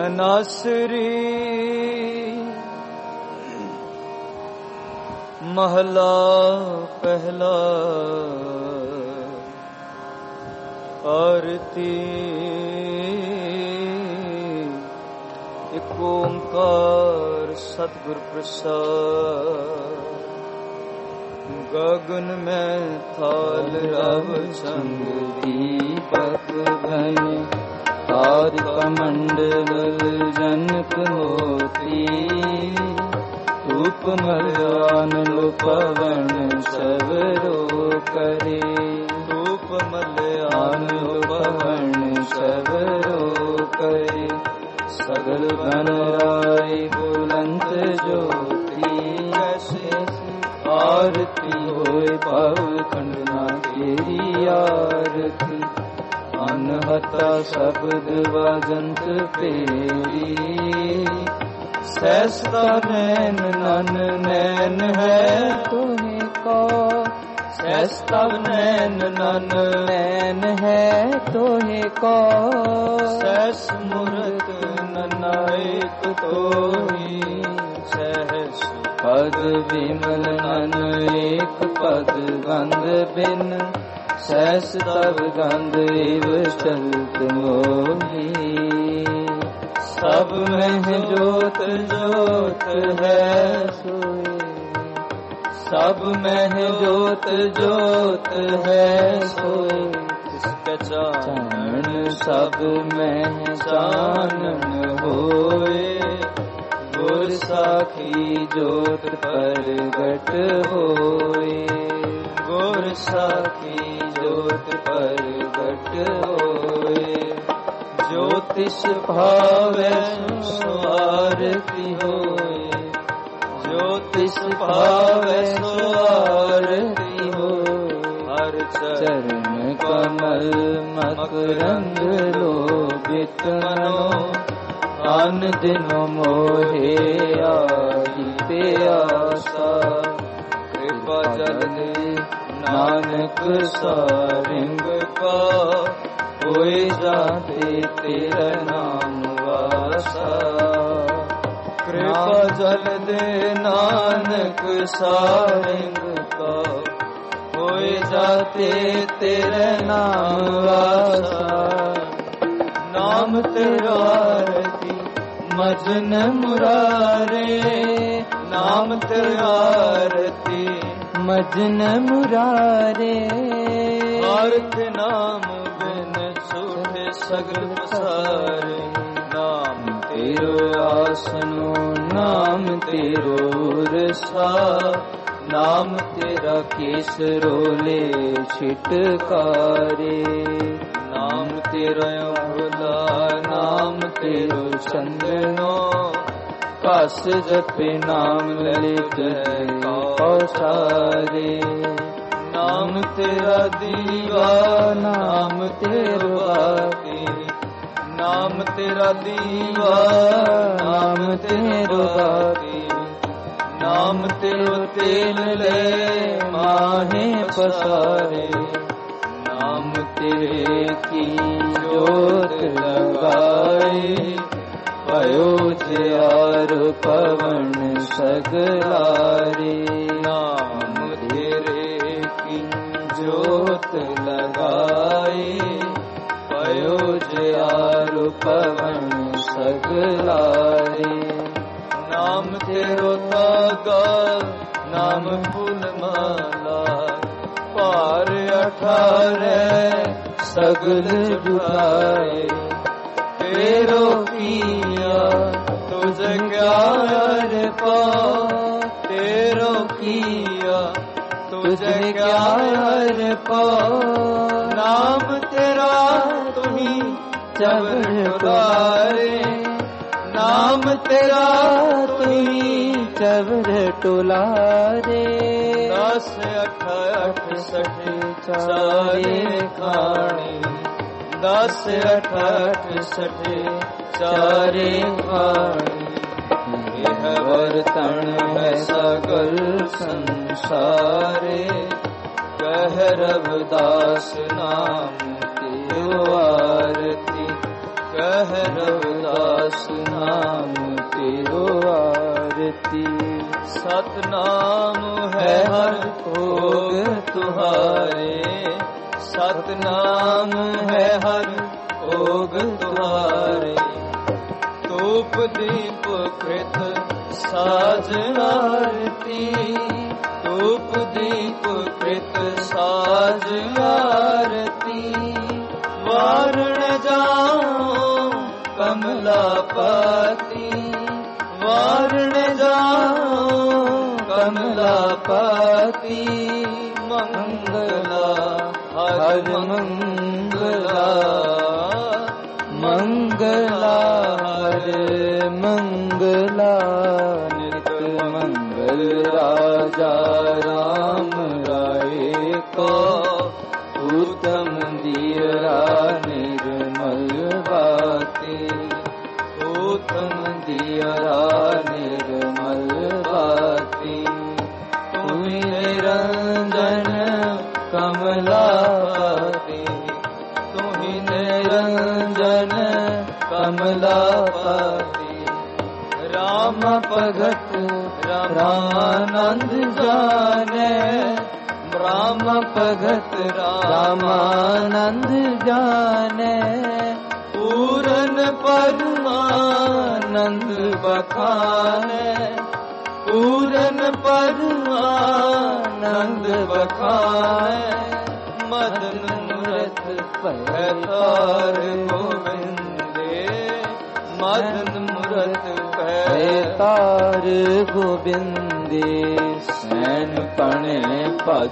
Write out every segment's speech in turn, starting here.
ਤਨਾਸਰੀ ਮਹਲਾ ਪਹਿਲਾ। ਆਰਤੀ ਇਕ ਓੰਕਾਰ ਸਤਿਗੁਰ ਪ੍ਰਸਾਦ। ਗਗਨ ਮੈਂ ਥਾਲ ਰਵ ਸੰਗ ਦੀਪਕ ਬਨ ਆਦ ਕਮੰਡਲ ਜਨਕ ਮੋਤੀ। ਧੂਪ ਮਲਿਆਨ ਲੋ ਪਵਨ ਸਵਰੋ ਕਰੇ। ਧੂਪ ਮਲਿਆਨ ਲੋ ਪਵਨ ਸਵਰੋ ਕਰੇ। ਸਗਲ ਬਨ ਰਾਏ ਬੁਲੰਦ ਜੋਤੀ। ਕੈਸੇ ਆਰਤੀ ਹੋਏ ਭਵ ਖੰਡਨਾ ਤੇਰੀ ਆਰਤੀ। ਅਨਹਤਾ ਸ਼ਬਦ ਵਜੰਤ ਤੇਰੀ। ਸਹਿਸਤਾ ਨੈਨ ਨਨ ਨੈਨ ਹੈ ਤੁਮੇ ਕੋ। ਸਹਿਸਤਾ ਨੈਨ ਨਨ ਨੈਨ ਹੈ ਤੋਹੇ ਕੋ। ਸਹਿਸ ਮੂਰਤ ਨਨਾਇਕ ਤੋਹੀ। ਸਹਿਸ ਪਦ ਵਿਮਲ ਨਨ ਏਕ ਪਦ ਗੰਧ ਬਿਨ। ਸਹਿਸ ਤਵ ਗੰਧ ਏਵ ਚਲਤ ਮੋਹੀ। ਸਭ ਮਹਿ ਜੋਤ ਜੋਤ ਹੈ ਸੋਈ। ਸਭ ਮਹਿ ਜੋਤ ਜੋਤ ਹੈ ਸੋਈ। ਤਿਸਕੈ ਚਾਨਣ ਸਭ ਮਹਿ ਚਾਨਣ ਹੋਏ। ਗੁਰ ਸਾਖੀ ਜੋਤ ਪ੍ਰਗਟ ਹੋਏ। ਗੁਰ ਸਾਖੀ ਜੋਤ ਪ੍ਰਗਟ ਹੋਏ। ਜੋ ਤਿਸ ਭਾਵੈ ਸੋ ਆਰਤੀ ਹੋਏ। ਜੋ ਤਿਸ ਭਾਵੈ ਸੋ ਆਰਤੀ ਹੋਏ। ਹਰ ਚਰਨ ਕਮਲ ਮਕਰੰਦ ਲੋਭਿਤ ਮਨੋ। ਅਨ ਦਿਨੋ ਮੋਹਿ ਆਈ ਪਿਆਸਾ। ਕਿਰਪਾ ਜਲ ਨਾਨਕ ਸਾਰਿੰਗ ਕਾ। ਹੋਏ ਜਾਤੇ ਤੇਰਾ ਨਾਮ ਵਾਸਾ। ਕਿਰਪਾ ਜਲ ਦੇ ਨਾਨਕ ਸਾਰਿੰਗ ਕਾ। ਹੋਏ ਜਾਤੇ ਤੇਰਾ ਨਾਮ ਵਾਸਾ। ਨਾਮ ਤੇਰਾ ਆਰਤੀ ਮਜਨ ਮੁਰਾਰੇ। ਨਾਮ ਤੇਰਾ ਆਰਤੀ ਮਜਨ ਮੁਰਾਰੇ। ਆਰਤ ਨਾਮ ਬਿਨ ਸੂਠੇ ਸਗਲ ਪਸਾਰੇ। ਨਾਮ ਤੇਰੋ ਆਸਨੋ ਨਾਮ ਤੇਰੋ ਰਸਾ। ਨਾਮ ਤੇਰਾ ਕੇਸਰੋਲੇ ਛਿਟਕਾਰੇ। ਨਾਮ ਤੇਰਾ ਅਮਰਲਾ ਨਾਮ ਤੇਰੋ ਚੰਦਨੋ। ਕਸ ਜਪੇ ਨਾਮ ਲਲਿਤ ਕੌਸਾਰੇ। ਨਾਮ ਤੇਰਾ ਦੀਵਾ ਨਾਮ ਤੇਰਾ ਬਾਤੀ। ਨਾਮ ਤੇਰਾ ਦੀਵਾ ਨਾਮ ਤੇਰਾ ਬਾਤੀ। ਨਾਮ ਤੇਰੋ ਤੇਲ ਲੈ ਮਾਹੇ ਪਸਾਰੇ। ਨਾਮ ਤੇਰੇ ਕੀ ਜੋਤ ਲਗਾਏ। ਭਇਓ ਜਿਆਰ ਪਵਨ ਸਗਲਾਰੇ। ਨਾਮ ਤੇਰੇ ਕੀ ਜੋਤ ਲਗਾਏ। ਭਇਓ ਜਿਆਰ ਪਵਨ ਸਗਲਾਰੇ। ਨਾਮ ਤੇਰੋ ਤਾਗਾ ਨਾਮ ਫੁੱਲ ਮਾਲਾ। ਭਾਰ 18 ਸਗਲ ਜੁਟਾਏ। ਤੇਰੋ ਕੀਆ ਤੁਝ ਕਿਆ ਅਰਪਾ। ਤੇਰੋ ਕੀਆ ਤੁਝ ਕਿਆ ਅਰਪਾ। ਨਾਮ ਤੇਰਾ ਤੁਹੀ ਚਵਰ ਟੁਲਾਰੇ। ਨਾਮ ਤੇਰਾ ਤੁਹੀ ਚਵਰ ਟੁਲਾਰੇ। 10 8 68 ਚਾਰੇ ਖਾਣੀ। 10 8 68 ਚਾਰੇ ਖਾਣੀ। ਇਹ ਵਰਤਣ ਹੈ ਸਗਲ ਸੰਸਾਰੇ। ਕਹਿ ਰਵਿਦਾਸ ਨਾਮ ਤੇਰੋ ਆਰਤੀ। कह रविदास नाम तेरो आरती। सतनाम है हर भोग तुहारे, सतनाम है हर भोग तुहारे। धूप दीप कृत साज आरती, धूप दीप कृत साज आरती। वारण जाओ कमलापति, वारण जाओ कमलापति। मंगला हर मंगला, मंगला हर मंगला। नित मंगल राजा राम राय को, उत्तम दियरा निर्मल बाती, उत्तम दियरा निर्मल बाती। तुम्हीं निरंजन कमलापति, तुम्हीं निरंजन कमलापति। राम भगत रामानंद जाने, राम भगत रामानंद जाने। पूरन परमानंद बखाने, पूरन परमानंद बखाने। मदन मूरत पैतार गोविंदे, मदन मूरत पैतार गोविंदे। सैन पणे पद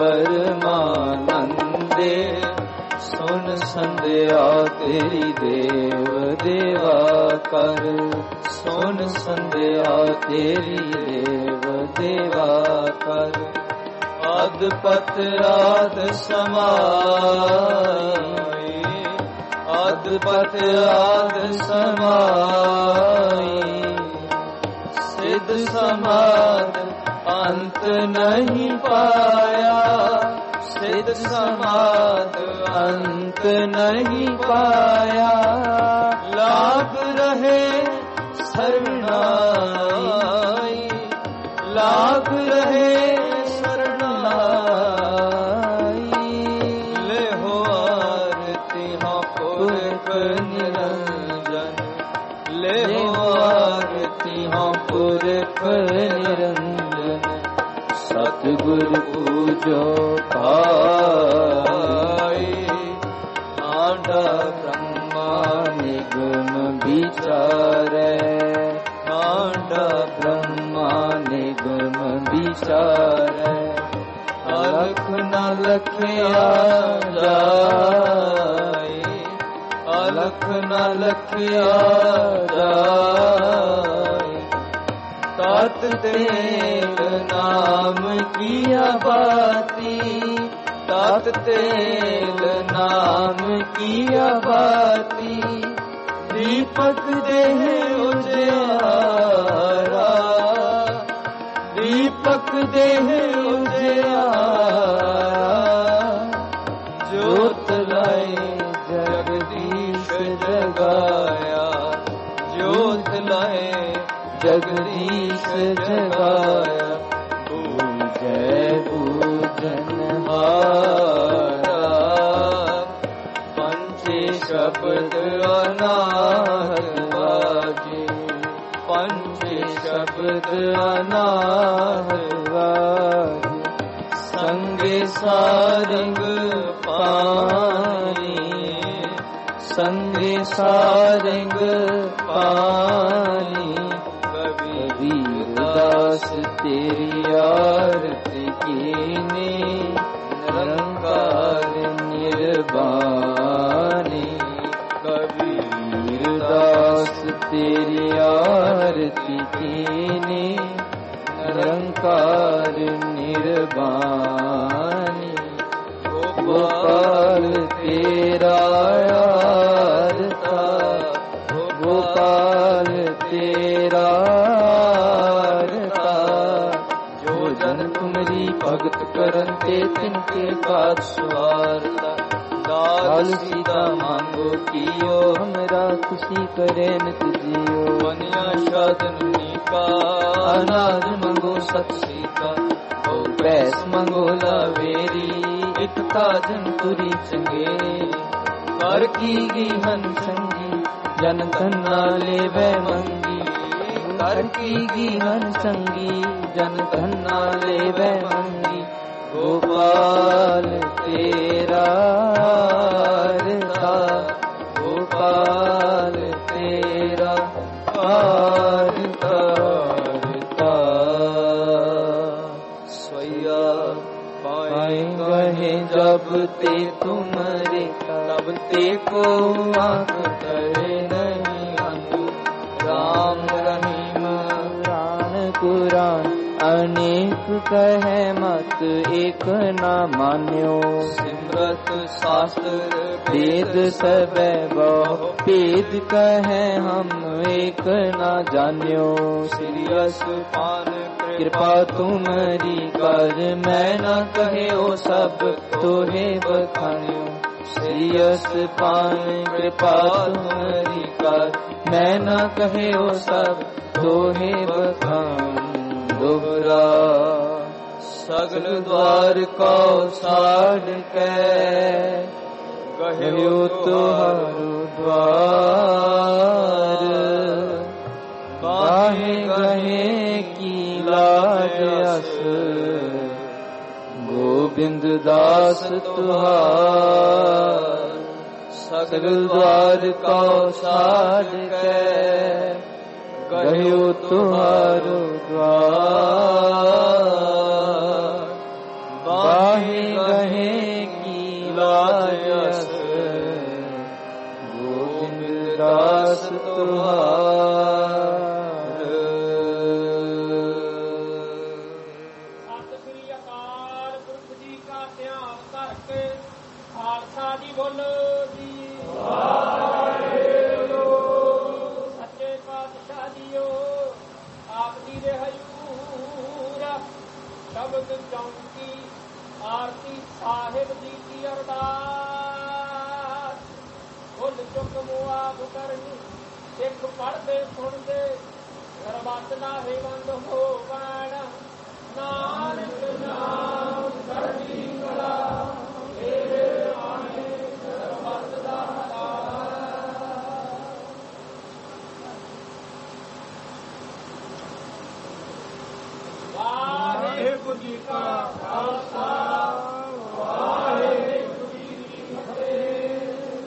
परमानंदे, सुन संध्या तेरी देव देवा कर, सुन संध्या तेरी देव देवा कर। अदपत आद समाई, अदपत आद समाई। सिद्ध समाद अंत नहीं पाया, सिद्ध समाद अंत नहीं पाया। लाग रहे शरणाई, लाग रहे शरणाई। ले हो आरती हाँ पुरख निरंजन, ले हो आरती हाँ पुरख निरंजन। सतगुर पूजो पाई, आंडा ब्रह्मा निगम विचारे, आंडा ब्रह्मा निगम विचारे। अलख न लखया जाए, अलख न लखया जाए। तात तेल नाम किया बाती, तात तेल नाम किया बाती। दीपक देह उजियारा, दीपक देह उजियारा। ज्योत लाए जगदीश जगाया, ज्योत लाए जगदीश जगाया। पूजय पूजनहारा, पंचे शब्द अनाहत बाजे, पंचे शब्द अनाहत बाजे। संगे सारंग पानी, संगे सारंग पानी। कबीरदास तेरी आरती कीने, निरंकार निर्वाणी। कबीरदास तेरी आरती कीने, निरंकार निर्वाणी। गोपाल तेरा आरता, गोपाल तेरा आरता। जो जन तुमरी भगत करन ते तिनके के बाद स्वारता लाल सीता मांगो कियो हमरा खुशी करे नित जियो बनिया साधन का अनाज मंगो सत सीता ओ पैस मंगो लावेरी एक ताजन तुरी चंगेरी कर की हन संगी जन धन्ना लेवे मंगी कर की हन संगी जन धन्ना लेवे मंगी गोपाल तेरा था गोपाल तेरा स्वया पाएंगे जब ते तुम्हारे तब ते को आँख करे नहीं अंधु राम रहीम राम कुरान अनेक कहे मत एक ना मान्यो सिमरत शास्त्र वेद सब बहु भेद कहे हम एक ना जान्यो सीरियस पान कृपा तुम्हारी कर मैं न कहे ओ सब तोहे बखान्यो सीरियस पान कृपा तुम्हारी कर मैं न कहे ओ सब तोहे बखान दोहरा सगल द्वार को साड़ के कहो तुहारो द्वार बाहे गहे की लाज अस गोविंद दास तुहार सगल द्वार को साड़ के कहो तुहारो द्वार बाहे गहे की लाज गोविंद दास तुहार। सत श्री अकाल पुरख जी का ध्यान करके खालसा जी बोलो जी सच्चे पातशाह जीओ आप जी दे हजूर शब्द चौंकी आरती साहिब जी की अरदास फुल चुक मुआब करनी सिख पढ़ते सुनते गरबत ना है बंद हो बन नानक नाम करनी कला तेरे आने गरबत दा वाहिगुरू जी का खालसा वाहिगुरू जी की फतेह।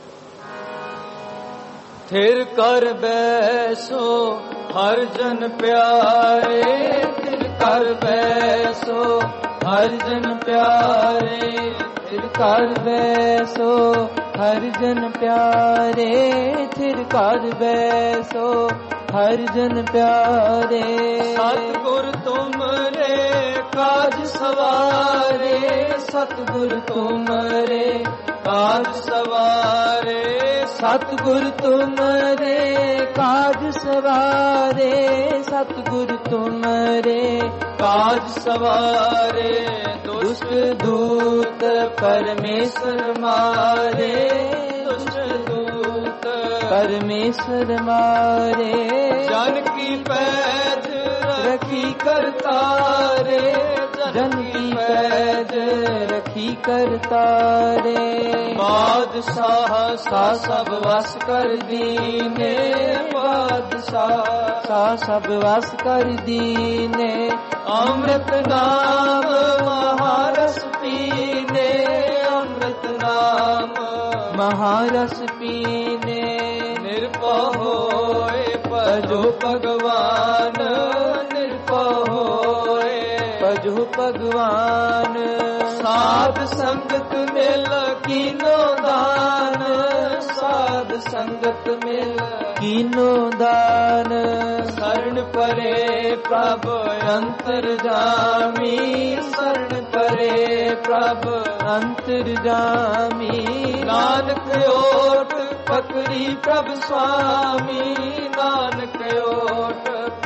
थिर कर बैसो हर जन प्यारे थिर कर बैसो हर जन प्यारे थिर कर बैसो हर जन प्यारे थिर कर बैसो हर जन प्यारे सतगुर तुमरे काज सवारे सतगुर तुमरे काज सवारे सतगुर तुमरे काज सवारे सतगुर तुमरे काज सवारे दुष्ट दूत परमेश्वर मारे दुष्ट दूत परमेश्वर मारे जन की पैज रखी करतारे जन की पैज रखी करतारे बादशाह सा सब वस कर दीने बादशाह सा सब वस कर दीने अमृत नाम महारस पीने अमृत नाम महारस पीने निर्भय होए भजो भगवान निर्भय होए भजो भगवान साध संगत मिल कीनो दान साध संगत मिल कीनो दान शरण परे प्रभु अंतर्जामी शरण परे प्रभु अंतर्जामी नानक ओट पकड़ी प्रभु स्वामी नानक ओट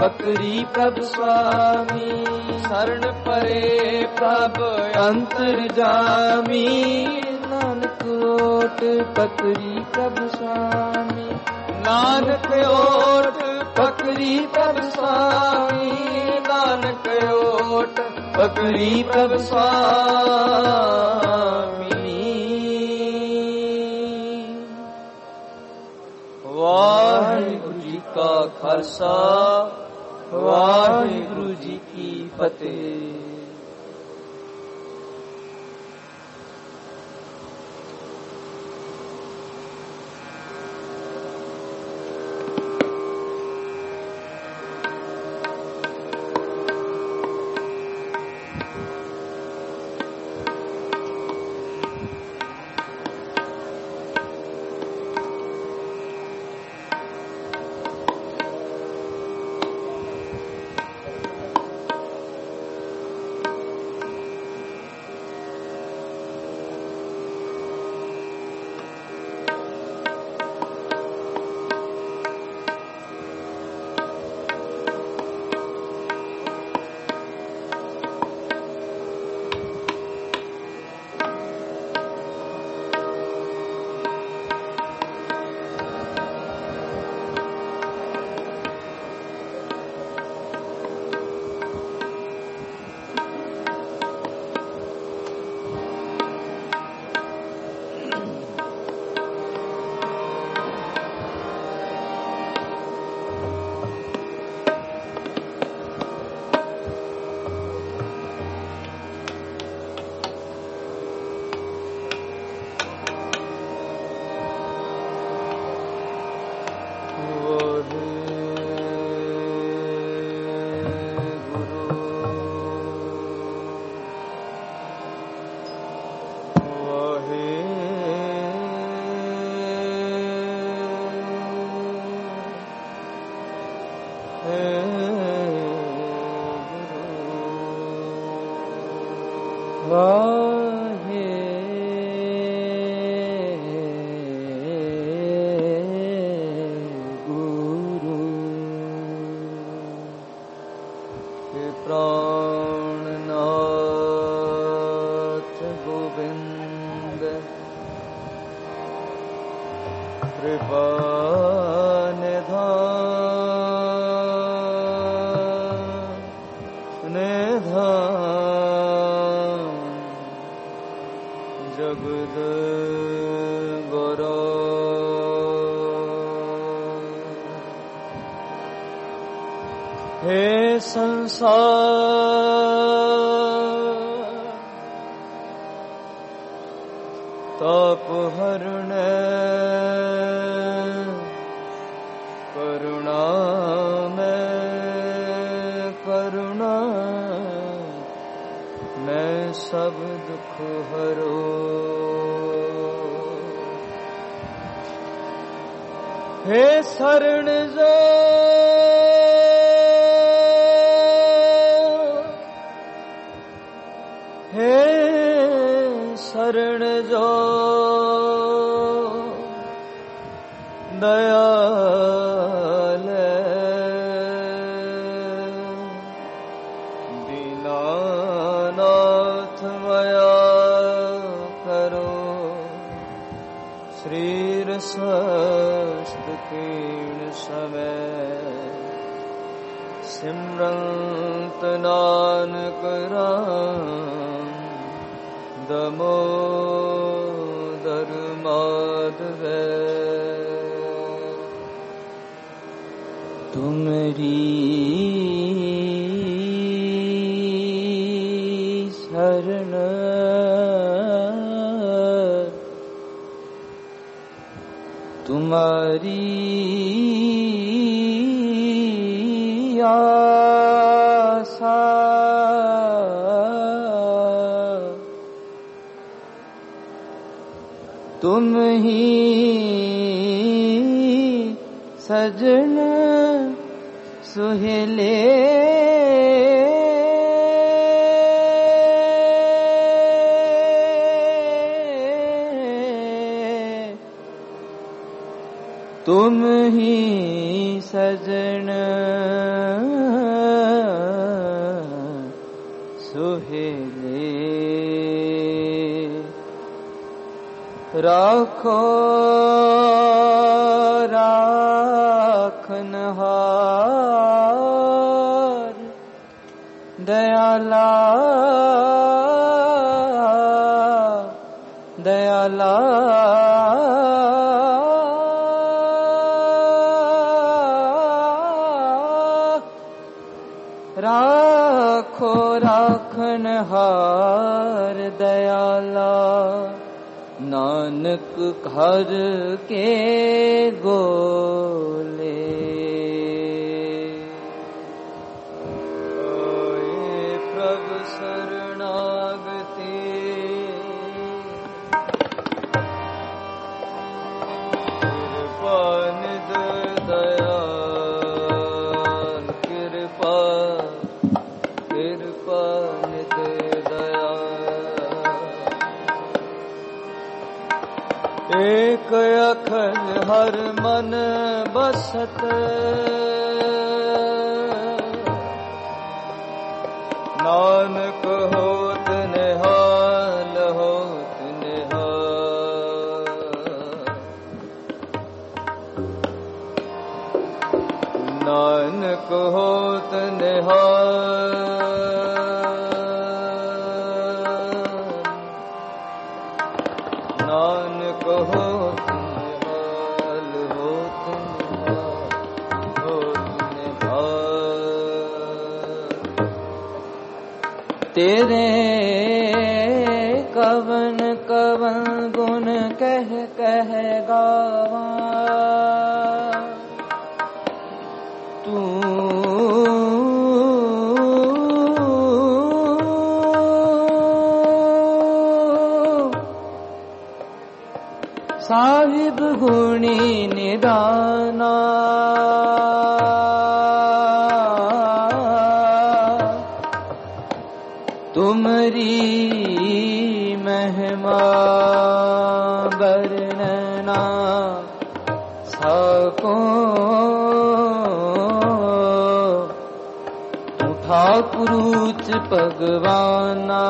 पकरी प्रभु स्वामी। शरण परे प्रभु अंतर्जामी, नानक ओट पकरी प्रभु स्वामी। नानक ओट पकरी प्रभु स्वामी, नानक ओट पकरी प्रभु स्वामी। वाहिगुरु जी का खालसा, वाहिगुरु जी की फतेह। तुम ही सजन सुहेले तुम ही सजन सुहेले राखो राखनहार दयाला दयाला राखो राखनहार दयाला नानक घर के गोले ओए प्रभु शरणागति कृपा निध दयाल कृपा कृपा निध एक अखर हर मन बसत नानक होत निहाल होत निहाल नानक होत निहाल नानक होत निहाल होत निहाल होत निहाल तेरे कवन कवन गुण कह कह गावा तू साहिब गुणी निदाना तुमरी महिमा वर्णना सको ठाकुर उच्च भगवाना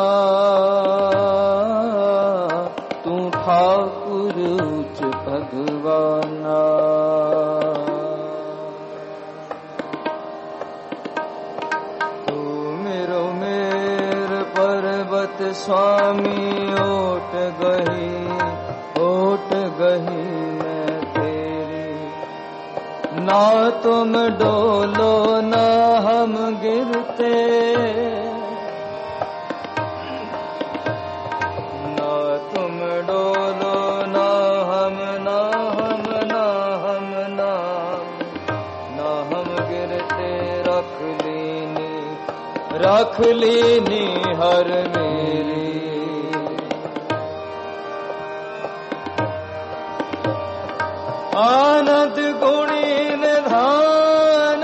तू ठाकुर उच्च भगवाना तू मेरो मेर पर्वत स्वामी ओट गही मैं तेरी ना तुम डोलो ना हम गिरते ना तुम डोलो ना हम गिरते रख लीनी हर मेरी आनंद गुणी निधान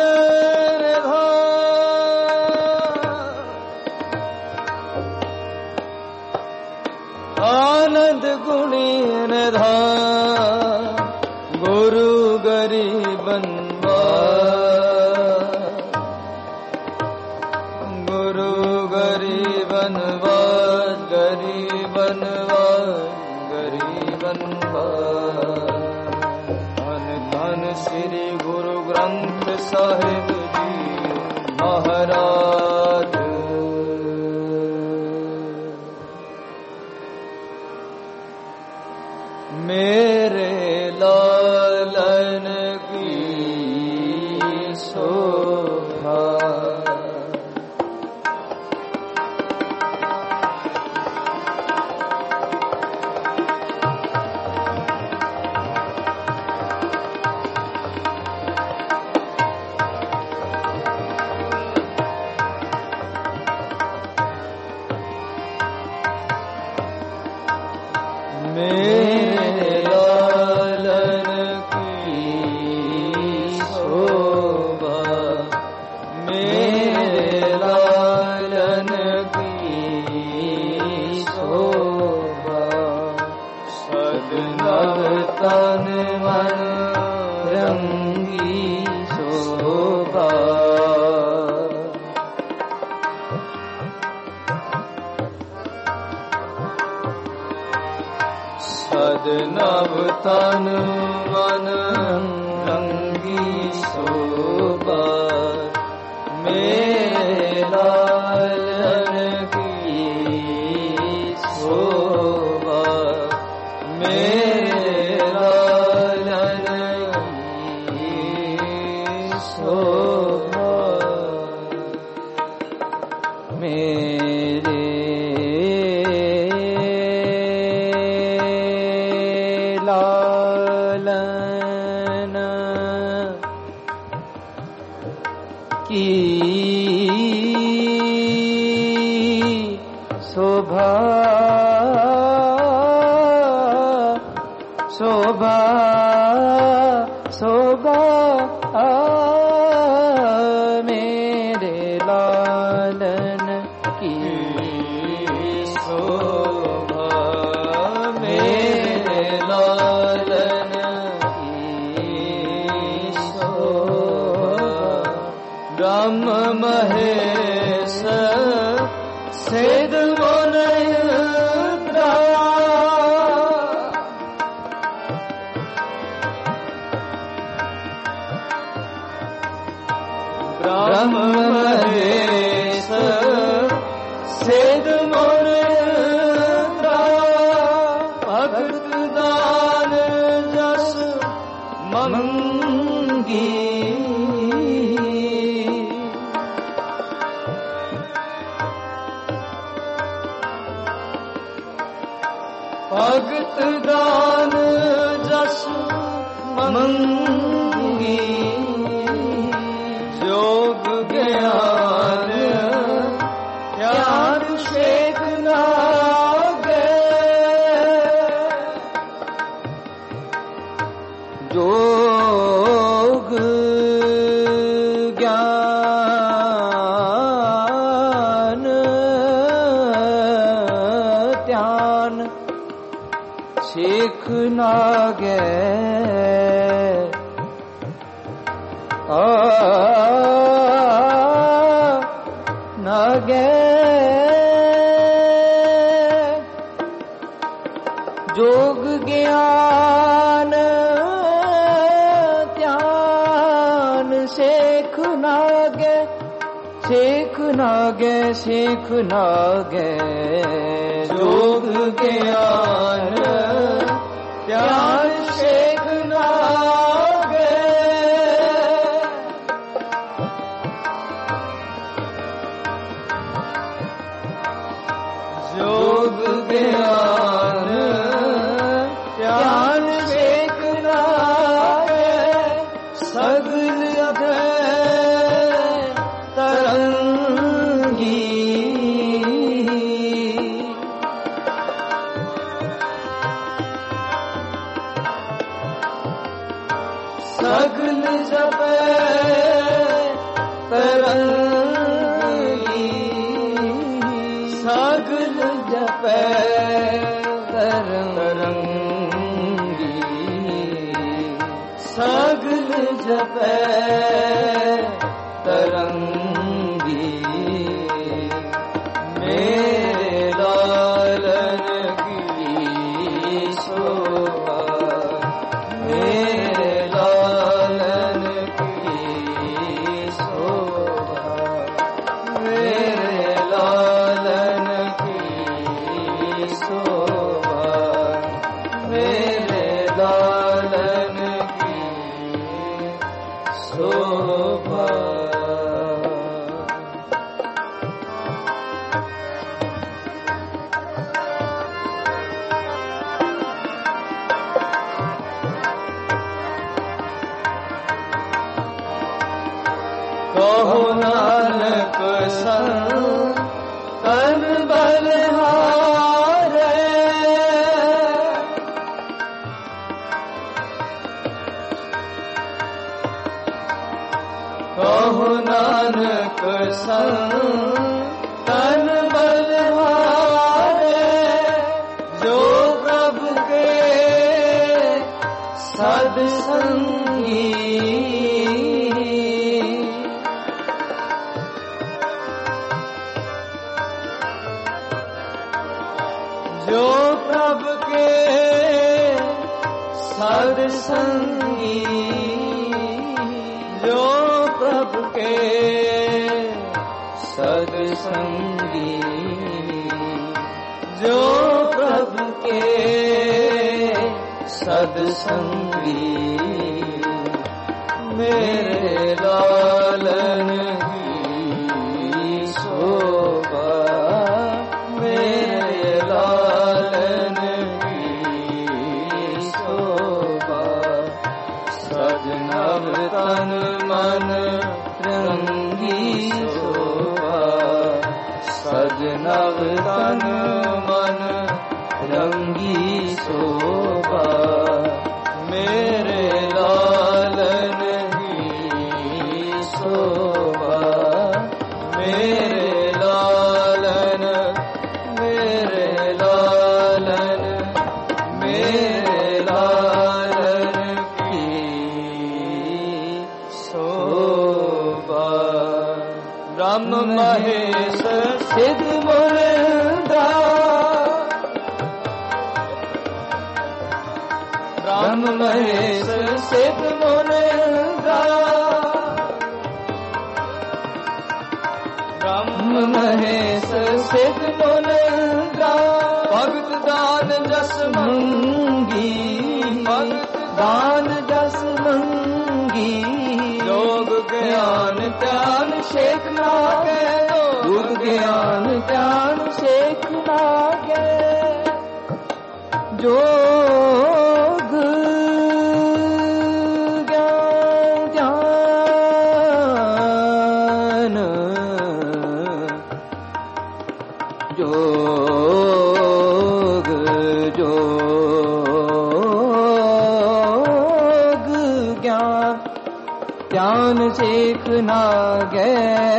आनंद गुणी निधान गुरु गरीबन गुरु गरीबन गरीबन धन श्री गुरु ग्रंथ साहिब जी महाराज मेरे लालन की शोभा मेरे लालन की शोभा मेरे लालन की शोभा सद नव तन मन तरंगी शोभा। सदनव तन मन रंगी शोभा, मेरे लालन की शोभा, मेरे लालन की शोभा, मेरे लालन की शोभा, शोभा, शोभा, मेरे लालन की शोभा, मेरे लालन की शोभा। ब्रह्म महेश सिद्ध मुनिन्द्रा, ब्रह्म महेश सिद्ध मुनिन्द्रा, भक्त दान जस मंगी, भक्त दान जस मंगी, योग ज्ञान ज्ञान शेख नागे, योग ज्ञान ध्यान शेख नागे, नागे, जोग ज्ञान ध्यान शेख नागे, शेख नागे, शेख नागे, जोग ज्ञान ध्यान शेख नागे, जोग ज्ञान ध्यान शेख नागे, सगल अभय तरंगी, सगल जपे तरंगी, सगल जपे तरंगी, सगल जपे तरंगी, मेरे लालन की शोभा, मेरे लालन की शोभा, मेरे लालन की शोभा, मेरे लालन की शोभा। कहो नानक संग तन बलहारे, कहो नानक संग तन बलहारे, जो प्रभु के सदसंगी जो प्रभु के सदसंगी जो प्रभु के सदसंगी जो प्रभु के सदसंगी मेरे लालन की शोभा मेरे लालन की शोभा सजनव तन मन रंगी शोभा सजनव तन मन रंगी शोभा मेरे लालन की शोभा मेरे लालन की शोभा ब्रह्म महेश सिद्ध मुनिंद्रा ब्रह्म महेश सिद्ध मुनिंद्रा ब्रह्म महेश सिद्ध मुनिंद्रा भगत दान जस मंगी भगत दान जस मंगी योग ज्ञान त्यान शेख नागे योग ज्ञान त्यान शेख नागे योग ज्ञान योग ज्ञान त्यान शेख नागे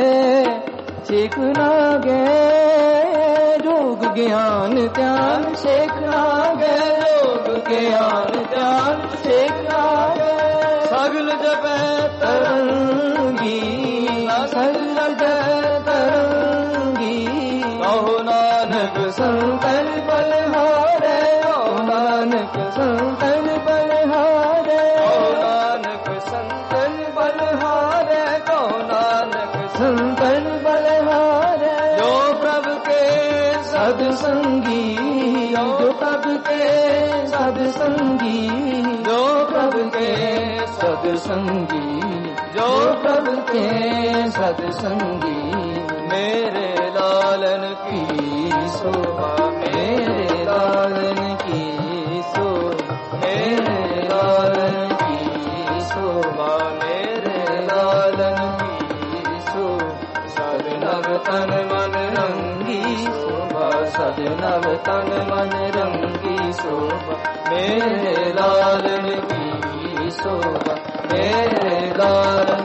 योग ज्ञान त्यान शेख नागे योग ज्ञान त्यान शेख नागे सगल जपै तरंगी सगल जपै तरंगी कहो नानक संतन बलहारे कहो नानक संतन बलहारे कहो नानक संतन बलहारे कहो नानक संतन बलहारे जो प्रभु के सदसंगी जो प्रभु के सदसंगी जो प्रभु के सदसंगी जो प्रभु के सदसंगी मेरे लालन की शोभा मेरे लालन की शोभा मेरे लालन की शोभा मेरे लालन की शोभा सजनव तन मन रंगी शोभा सजनव तन मन रंगी शोभा मेरे लालन की शोभा मेरे लालन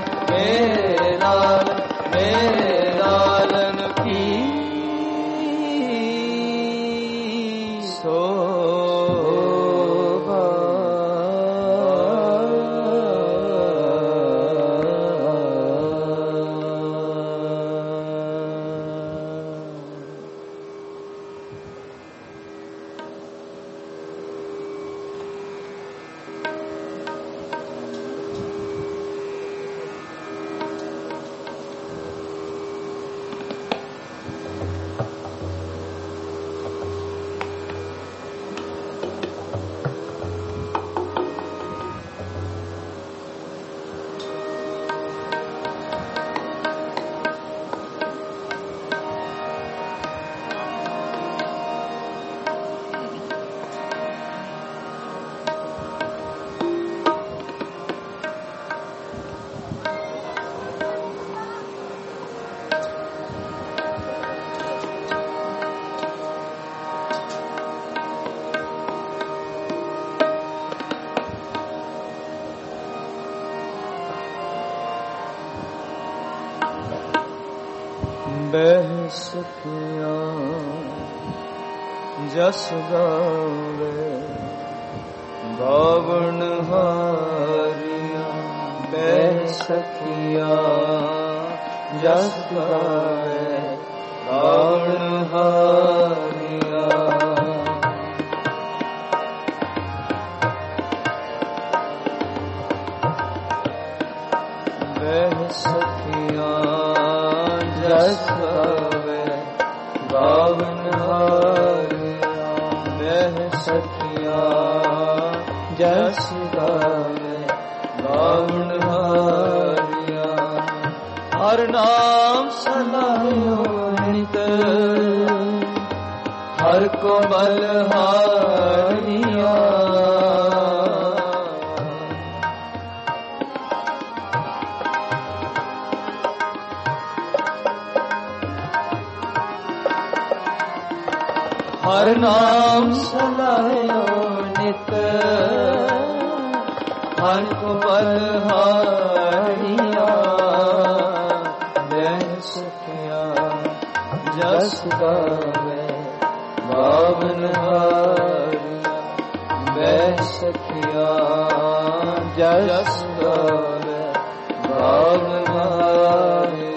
की शोभा बह सखियां जस गावे ਗਾਵਣ ਹਾਰੀਆਂ ਬਹਿ ਸਖੀਆਂ ਜਸ ਗਾਵੇ ਗਾਵਣ ਹਾਰੀਆਂ ਬਹਿ ਸਖੀਆਂ ਜਸ ਗਾਵੇ ਗਾਵਣ ਹਾਰੀਆਂ ਬਹਿ ਸਖੀਆਂ ਜਸ ਗਾਵੇ ਗਾਵਣ ਹਾਰੀਆਂ ਹਰ ਨਾਮ ਸਲਾਹਿਓ ਨਿਤ ਹਰ ਕੋ ਬਲ ਹਾਰੀਆਂ ਹਰ ਨਾਮ ਸਲਾਹਿਓ ਨਿਤ ਹਰ ਕੋ ਬਲ ਹਾਰੀਆਂ ਬਹਿ ਸਖੀਆਂ ਜਸ ਗਾਵੇ ਗਾਵਣ ਹਾਰੀਆਂ ਬਹਿ ਸਖੀਆਂ ਜਸ ਗਾਵੇ ਗਾਵਣ ਹਾਰੀਆਂ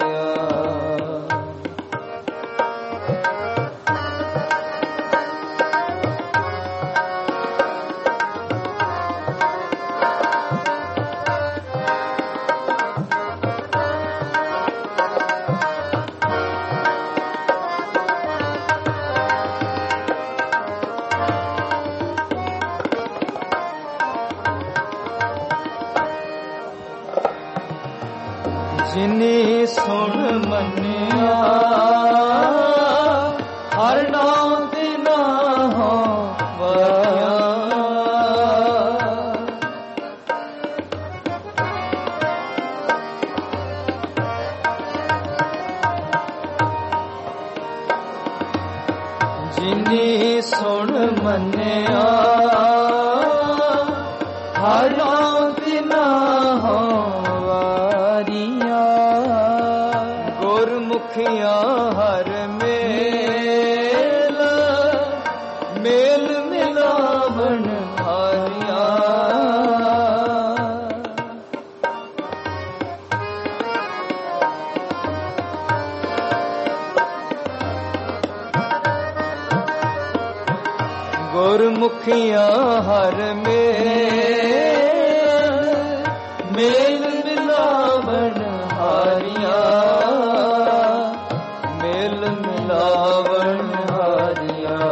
ਜਿਨੀ ਸੁਣ ਮੰਨਿਆ ਹਰ ਨਾਮ ਤੇ ਨਾਮ ਵਾਇਆ ਜਿਨੀ ਸੁਣ ਮੰਨਿਆ ਹਰ ਨਾਮ ਤੇ ਨਾਮ ਗੁਰਮੁਖੀਆਂ ਹਰ ਮੇਲ ਮੇਲ ਮਿਲਾਵਣ ਹਾਰੀਆਂ ਗੁਰਮੁਖੀਆਂ ਹਰ ਮੇਲ ਮਿਲਾਵਣ ਹਾਰੀਆਂ ਮੇਲ ਮਿਲਾਵਣ ਹਾਰੀਆਂ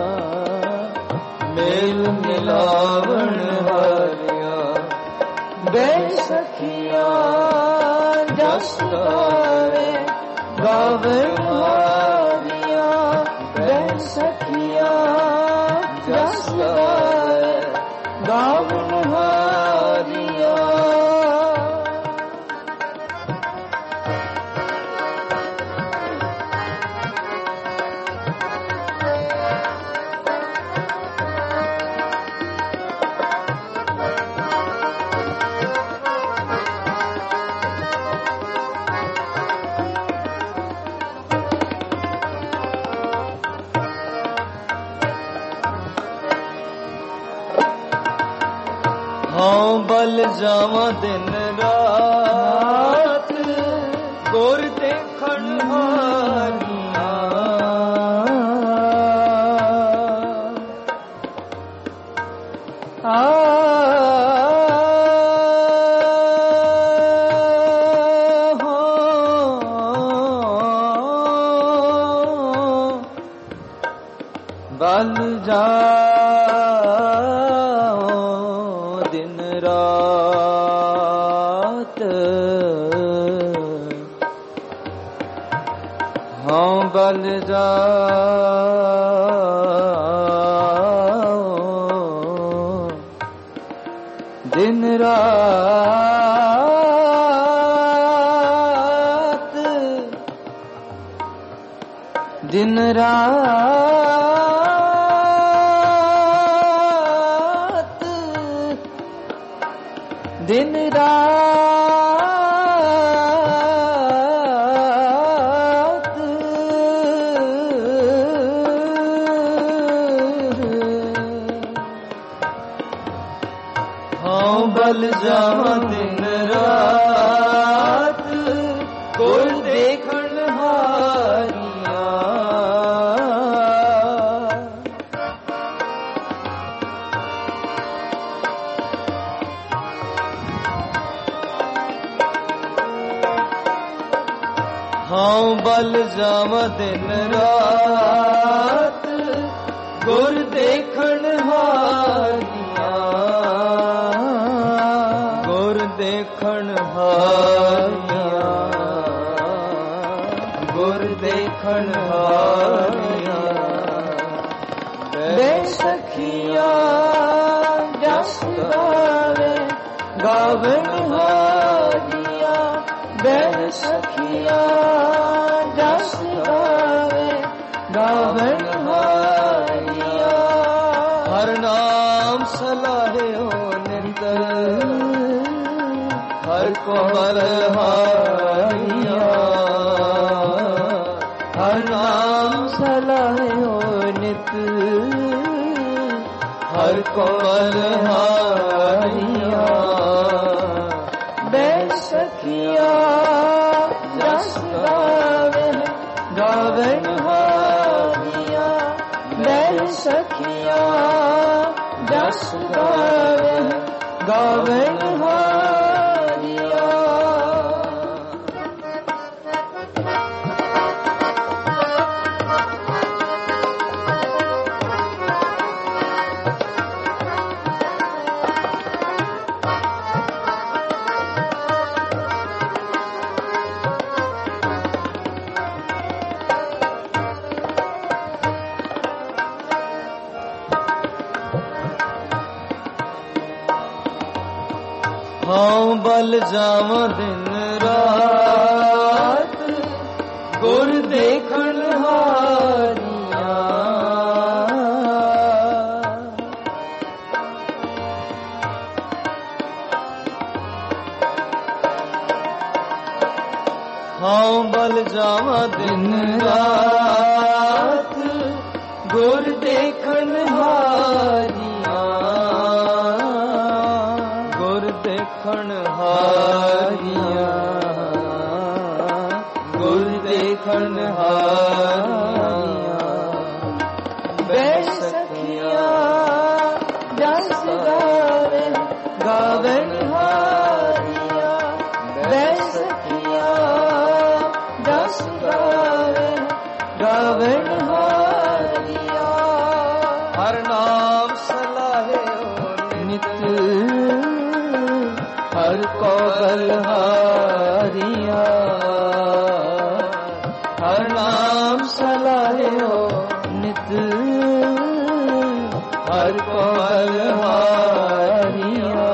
ਮੇਲ ਮਿਲਾਵਣ ਹਾਰੀਆਂ ਬਹਿ ਸਖੀਆਂ ਜਸ ਗਾਵੇ ਗਾਵਣ ਹਾਰੀਆਂ ਬਹਿ ਸਖੀਆਂ ਜਸ ਗਾਵੇ ਗਾਵਣ ਹਾਰੀਆਂ ਹਾਂ ਬਲ ਜਾਵਾਂ ਦਿਨ ਰਾਤ ਗੁਰ ਦੇਖਣ ਹਾਰੀਆਂ ਬਲ ਜਾ ਬਲ ਜਾਓ ਦਿਨ ਰਾਤ ਦਿਨ ਰਾਤ ਦਿਨ ਰਾਤ ਬਲ ਜਾਵਾਂ ਦਿਨ ਰਾਤ ਗੁਰ ਦੇਖਣ ਹਾਰੀਆਂ। ਹਾਂ ਬਲ ਜਾਵਾਂ ਦਿਨ ਰਾਤ ਗੁਰ ਦੇਖਣ ਹਾਰੀਆਂ। ਗੁਰ ਦੇਖਣ ਹਾਰੀਆਂ, ਗੁਰ ਦੇਖਣ ਹਾਰੀਆਂ। ਬੇਸਖੀਆਂ ਜਸ ਗਾਵੇ ਗਾਵਣ ਹਾਰੀਆਂ। ਬੇਸਖੀਆਂ ਜਸ ਗਾਵੇ ਗਾਵਣ ਹਾਰੀਆਂ। ਹਰ ਨਾਮ ਸਲਾਹਿਓ ਨਿਤ ਹਰ ਕੋ ਬਲਹਾਰੀਆਂ। ਹਰ ਨਾਮ ਸਲਾਹਿਓ ਨਿਤ ਹਰ ਕੋ ਬਲਹਾਰੀਆਂ। ਬੇਸਖੀਆਂ ਜਸ ਗਾਵੇ ਗਾਵਣ ਹਾਰੀਆਂ। ਬੇਸਖੀਆਂ ਜਸ ਗਾਵੇ ਗਾਵਣ ਹਾਰੀਆਂ। ਹਾਂ ਬਲ ਜਾਵਾਂ ਦਿਨ ਰਾਤ ਗੁਰ ਦੇਖਣ ਹਾਰੀਆਂ। ਹਾਂ ਬਲ ਜਾਵਾਂ ਦਿਨ ਰਾਤ ਗੁਰ ਦੇਖਣ ਹਾਰੀਆਂ। ਗੁਰ ਦੇਖਣ ਹਾਰੀਆਂ, ਗੁਰ ਦੇਖਣ ਹਾਰੀਆਂ। ਬੇਸਖੀਆਂ ਜਸ ਗਾਵੇ ਗਾਵਣ ਹਾਰੀਆਂ। ਬੇਸਖੀਆਂ ਜਸ ਗਾਵੇ ਗਾਵਣ ਹਾਰੀਆਂ। ਹਰ ਨਾਮ ਸਲਾਹਿਓ ਨਿਤ ਹਰ ਕੋ ਬਲਹਾਰੀਆਂ। ਹਰ ਨਾਮ ਸਲਾਹਿਓ ਨਿਤ ਹਰ ਕੋ ਬਲਹਾਰੀਆਂ।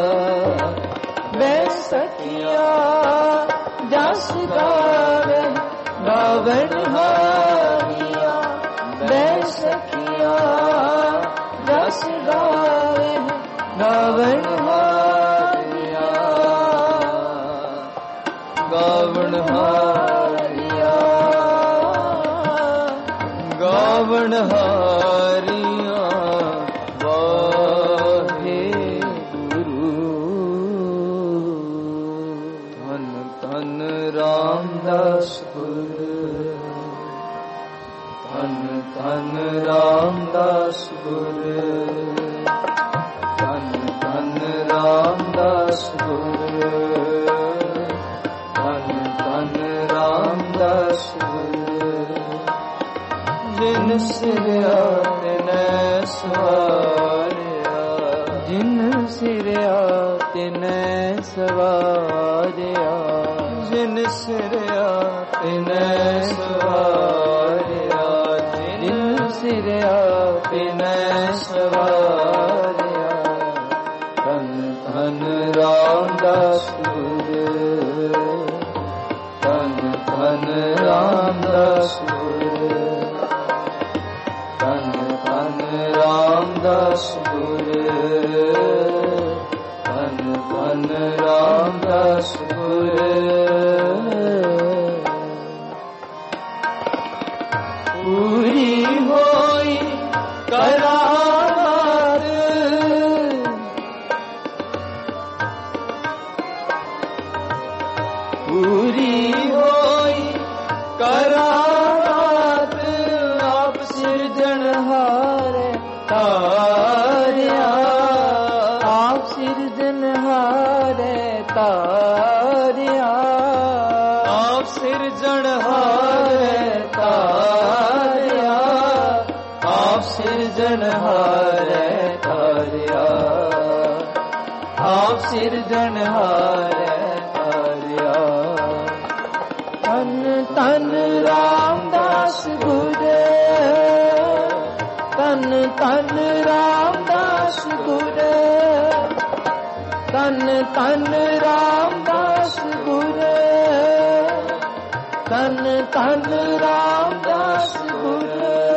ਬੇਸਖੀਆਂ ਜਸ ਗਾਵੇ ਗਾਵਣ ਹਾਰੀਆਂ। ਬੇਸਖੀਆਂ ਜਸ ਗਾਵੇ ਗਾਵਣ ਹਾਰੀਆਂ। ਗਾਵਣ ਹਾਰੀਆਂ, ਗਾਵਣ ਹਾਰੀਆਂ। ਵਾਹਿਗੁਰੂ ਧੰਨ ਧੰਨ ਰਾਮਦਾਸ ਗੁਰ। ਧੰਨ ਧੰਨ ਰਾਮਦਾਸ ਗੁਰ। ਧੰਨ ਧੰਨ ਰਾਮਦਾਸ ਗੁਰ। ਧੰਨ ਧੰਨ ਰਾਮਦਾਸ ਗੁਰ। ਜਿਨ ਸਿਰਿਆ ਤਿਨੈ ਸਵਾਰਿਆ। ਜਿਨ ਸਿਰਿਆ ਤਿਨੈ ਸਵਾਰਿਆ। ਜਿਨ ਸਿਰਿਆ ਤਿਨੈ ਸਵਾਰਿਆ। ਜਿਨ ਸਿਰਿਆ ਤਿਨੈ ਸਵਾਰਿਆ। ਧੰਨ ਧੰਨ ਰਾਮਦਾਸ ਗੁਰ। ਧੰਨ ਧੰਨ ਰਾਮਦਾਸ ਗੁਰ। ਧੰਨ ਧੰਨ ਰਾਮਦਾਸ ਗੁਰ। ਧੰਨ ਧੰਨ ਰਾਮਦਾਸ ਗੁਰ। ਪੂਰੀ ਹੋਈ ਕਰਾਰ ਤਾਰਿਆ ਆਪ ਸਿਰਜਣਹਾਰੇ ਤਾਰਿਆ ਆਪ ਸਿਰਜਣਹਾਰੇ ਤਾਰਿਆ ਆਪ ਸਿਰਜਣਹਾਰੇ ਤਾਰਿਆ ਆਪ ਸਿਰਜਣਹਾਰੇ ਤਾਰਿਆ ਧੰਨ ਧੰਨ ਰਾਮਦਾਸ ਗੁਰ ਧੰਨ ਧੰਨ ਰਾਮਦਾਸ ਗੁਰ ਧੰਨ ਧੰਨ ਰਾਮਦਾਸ ਗੁਰ ਧੰਨ ਧੰਨ ਰਾਮਦਾਸ ਗੁਰ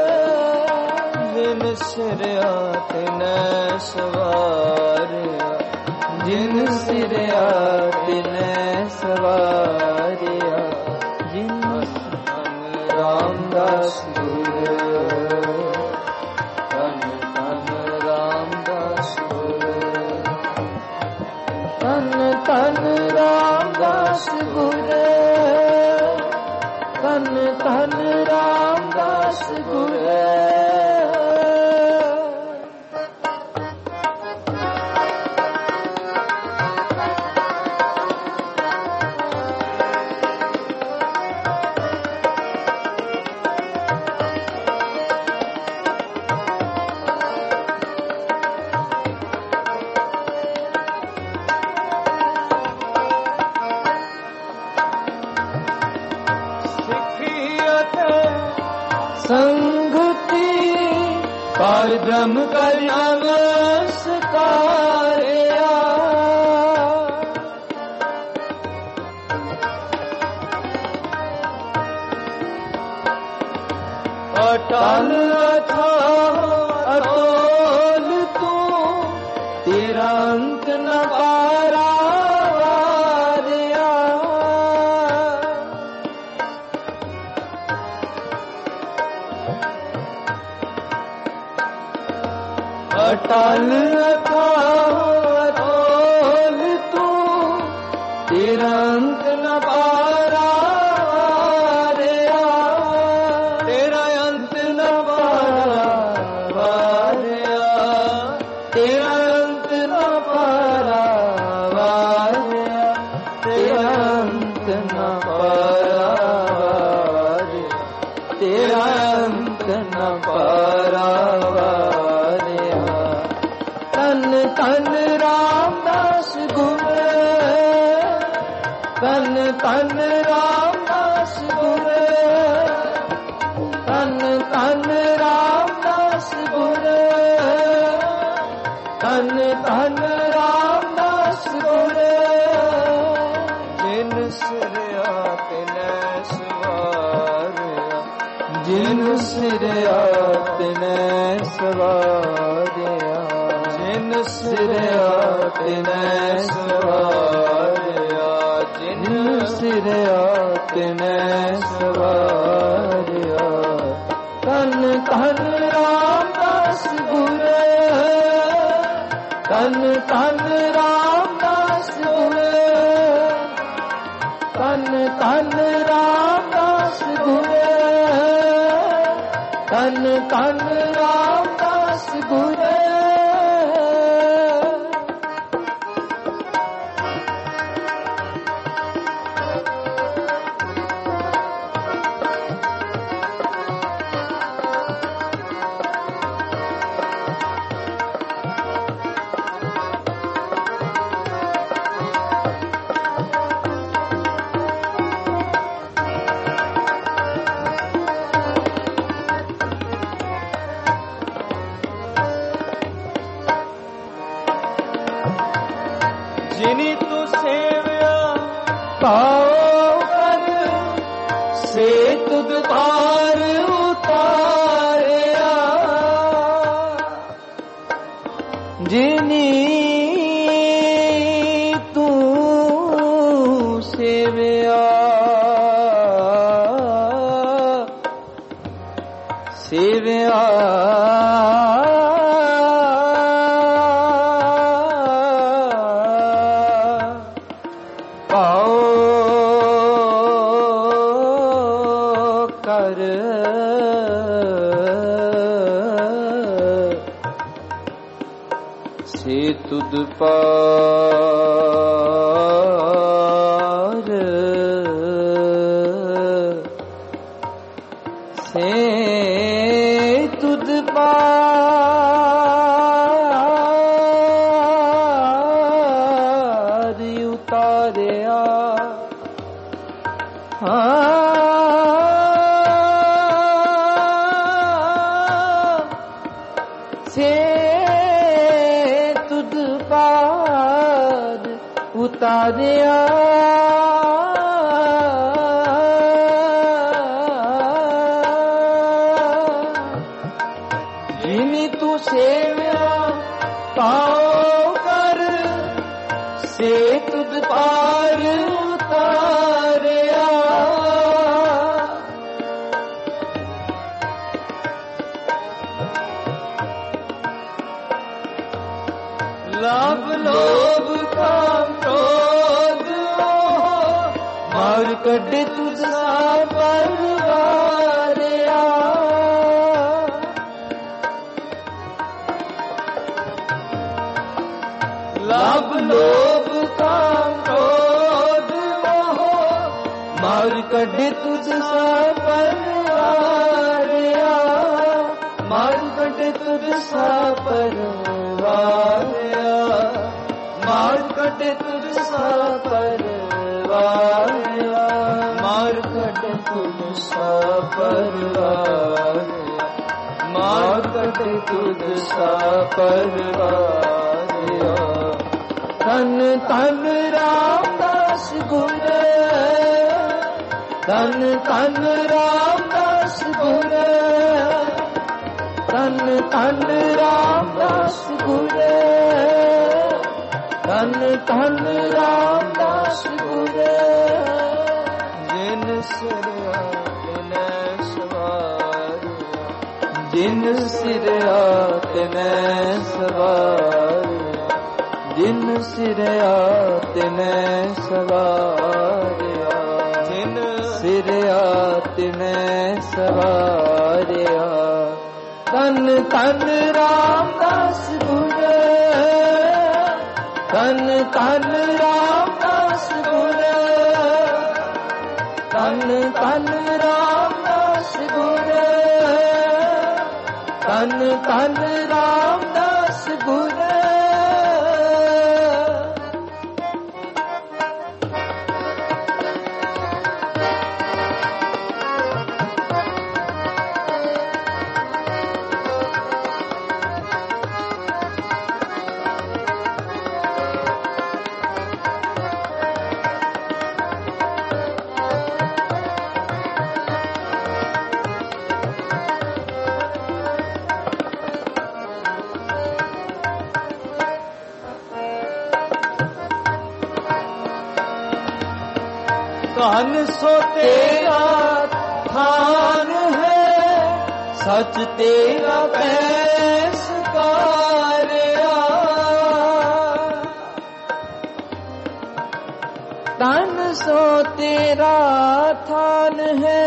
ਜਿਨ ਸਿਰਿਆ ਤਿਨੈ ਸਵਾਰਿਆ ਜਿਨ ਸਿਰਿਆ ਤਿਨੈ ਸਵਾਰਿਆ ਜਿਨ ਧੰਨ ਰਾਮਦਾਸ ਗੁਰ ਧੰਨ ਧੰਨ ਰਾਮਦਾਸ ਗੁਰ ਧੰਨ ਧੰਨ ਰਾਮਦਾਸ ਗੁਰ ਧੰਨ ਧੰਨ ਰਾਮਦਾਸ ਗੁਰ ਸੰਗਤੀ ਪਰ ਬ੍ਰਹਮ ਕਲਿਆ ਨਮਸਕਾਰਿਆ ਅਟਲ ਅਥਾਹ ਅਤੋਲ ਤੂੰ ਤੇਰਾ ਅੰਤ ਨ ਪਾਰਾਵਾਰਿਆ ਅਟਲ ਅਥਾਹ ਅਤੋਲ ਤੂੰ ਤੇਰਾ ਅੰਤ ਨ ਪਾਰਾਵਾਰਿਆ ਤੇਰਾ ਅੰਤ ਨ ਪਾਰਾਵਾਰਿਆ ਤੇਰਾ ਅੰਤ ਨ ਪਾਰਾਵਾਰਿਆ ਤੇਰਾ ਅੰਤ ਨ ਪਾਰਾਵਾਰਿਆ ਤੇਰਾ ਅੰਤ ਨ ਪਾਰਾਵਾਰਿਆ ਧੰਨ ਧੰਨ ਰਾਮਦਾਸ ਗੁਰ ਧੰਨ ਧੰਨ ਰਾਮਦਾਸ ਗੁਰ ਧੰਨ ਧੰਨ ਰਾਮਦਾਸ ਗੁਰ ਧੰਨ ਧੰਨ ਰਾਮਦਾਸ ਗੁਰ ਜਿਨ ਸਿਰਿਆ ਤਿਨੈ ਸਵਾਰਿਆ ਜਿਨ ਸਿਰਿਆ ਤਿਨੈ ਸਵਾਰਿਆ ਜਿਨ ਸਿਰਿਆ ਤਿਨੈ ਸਵਾਰਿਆ ਜਿਨ ਸਿਰਿਆ ਤਿਨੈ ਸਵਾਰਿਆ ਧੰਨ ਧੰਨ ਰਾਮਦਾਸ ਗੁਰ ਧੰਨ ਧੰਨ ਰਾਮਦਾਸ ਗੁਰ ਧੰਨ ਧੰਨ ਰਾਮਦਾਸ ਗੁਰ ਧੰਨ ਧੰਨ ਰਾਮਦਾਸ ਗੁਰ ਜਿਨੀ ਤੂੰ ਸੇਵਿਆ ਪਾਉ ਕਰ ਸੇ ਤੁਧ ਭਾਰ ਉਤਾਰਿਆ ਜਿਨੀ ਤੂੰ ਸੇਵਿਆ ਸੇਵਿਆ ਸੇ ਤੁਧ ਪਾਰ ਸੇ ਤੁਧ ਪਾਰ ਉਤਾਰਿਆ ਸੇ ਤੁਧ ਪਾਰ ਉਤਾਰਿਆ ਜਿਨੀ ਤੂੰ ਸੇਵਿਆ ਪਾਉ ਕਰ ਸੇ ਤੁਧ ਪਾਰ ਉਤਾਰਿਆ ਲਾਭ ਲੋਭ ਕਾਮ ਕ੍ਰੋਧ ਮਾਰ ਕੱਢੇ ਤੁਝ ਸਾ ਪਰਵਾਰਿਆ ਲਾਭ ਲੋਭ ਕਾਮ ਕ੍ਰੋਧ ਮਾਰ ਕੱਢੇ ਤੁਝ ਸਾ ਪਰਵਾਰਿਆ ਮਾਰ ਕੱਢੇ ਤੁਝ ਸਾ ਪਰਵਾਰਿਆ ਮਾਰ ਕੱਢੇ ਤੁਝ ਸਾ ਪਰਵਾਰਿਆ ਮਾਰ ਕੱਢੇ ਤੁਝ ਸਾ ਪਰਵਾਰਿਆ ਮਾਰ ਕੱਢੇ ਤੁਝ ਸਾ ਪਰਵਾਰਿਆ ਧੰਨ ਧੰਨ ਰਾਮਦਾਸ ਗੁਰ ਧੰਨ ਧੰਨ ਰਾਮਦਾਸ ਗੁਰ ਧੰਨ ਧੰਨ ਰਾਮਦਾਸ ਗੁਰ ਧੰਨ ਧੰਨ ਰਾਮਦਾਸ ਗੁਰ ਜਿਨ ਸਿਰਿਆ ਤਿਨੈ ਸਵਾਰਿਆ ਜਿਨ ਸਿਰਿਆ ਤਿਨੈ ਸਵਾਰਿਆ ਜਿਨ ਸਿਰਿਆ ਤਿਨੈ ਸਵਾਰਿਆ ਜਿਨ ਸਿਰਿਆ ਤਿਨੈ ਸਵਾਰਿਆ ਧੰਨ ਧੰਨ ਰਾਮਦਾਸ ਗੁਰ ਧੰਨ ਧੰਨ ਰਾਮਦਾਸ ਗੁਰ ਧੰਨ ਧੰਨ ਰਾਮਦਾਸ ਗੁਰ ਧੰਨ ਧੰਨ ਰਾਮਦਾਸ ਗੁਰ ਧਨ ਸੋ ਤੇਰਾ ਥਾਨ ਹੈ ਸੱਚ ਤੇਰਾ ਪੈਸਕਾਰਿਆ ਧਨ ਸੋ ਤੇਰਾ ਥਾਨ ਹੈ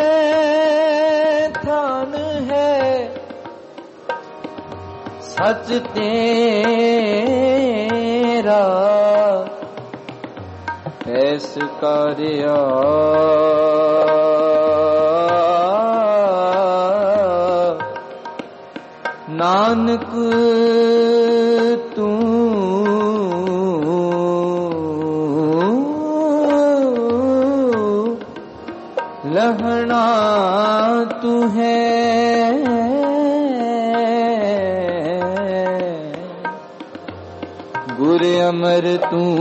ਸੱਚ ਤੇਰਾ ਪੈਸਕਾਰਿਆ ਨਾਨਕ ਤੂੰ ਲਹਣਾ ਤੂੰ ਹੈ ਗੁਰ ਅਮਰ ਤੂੰ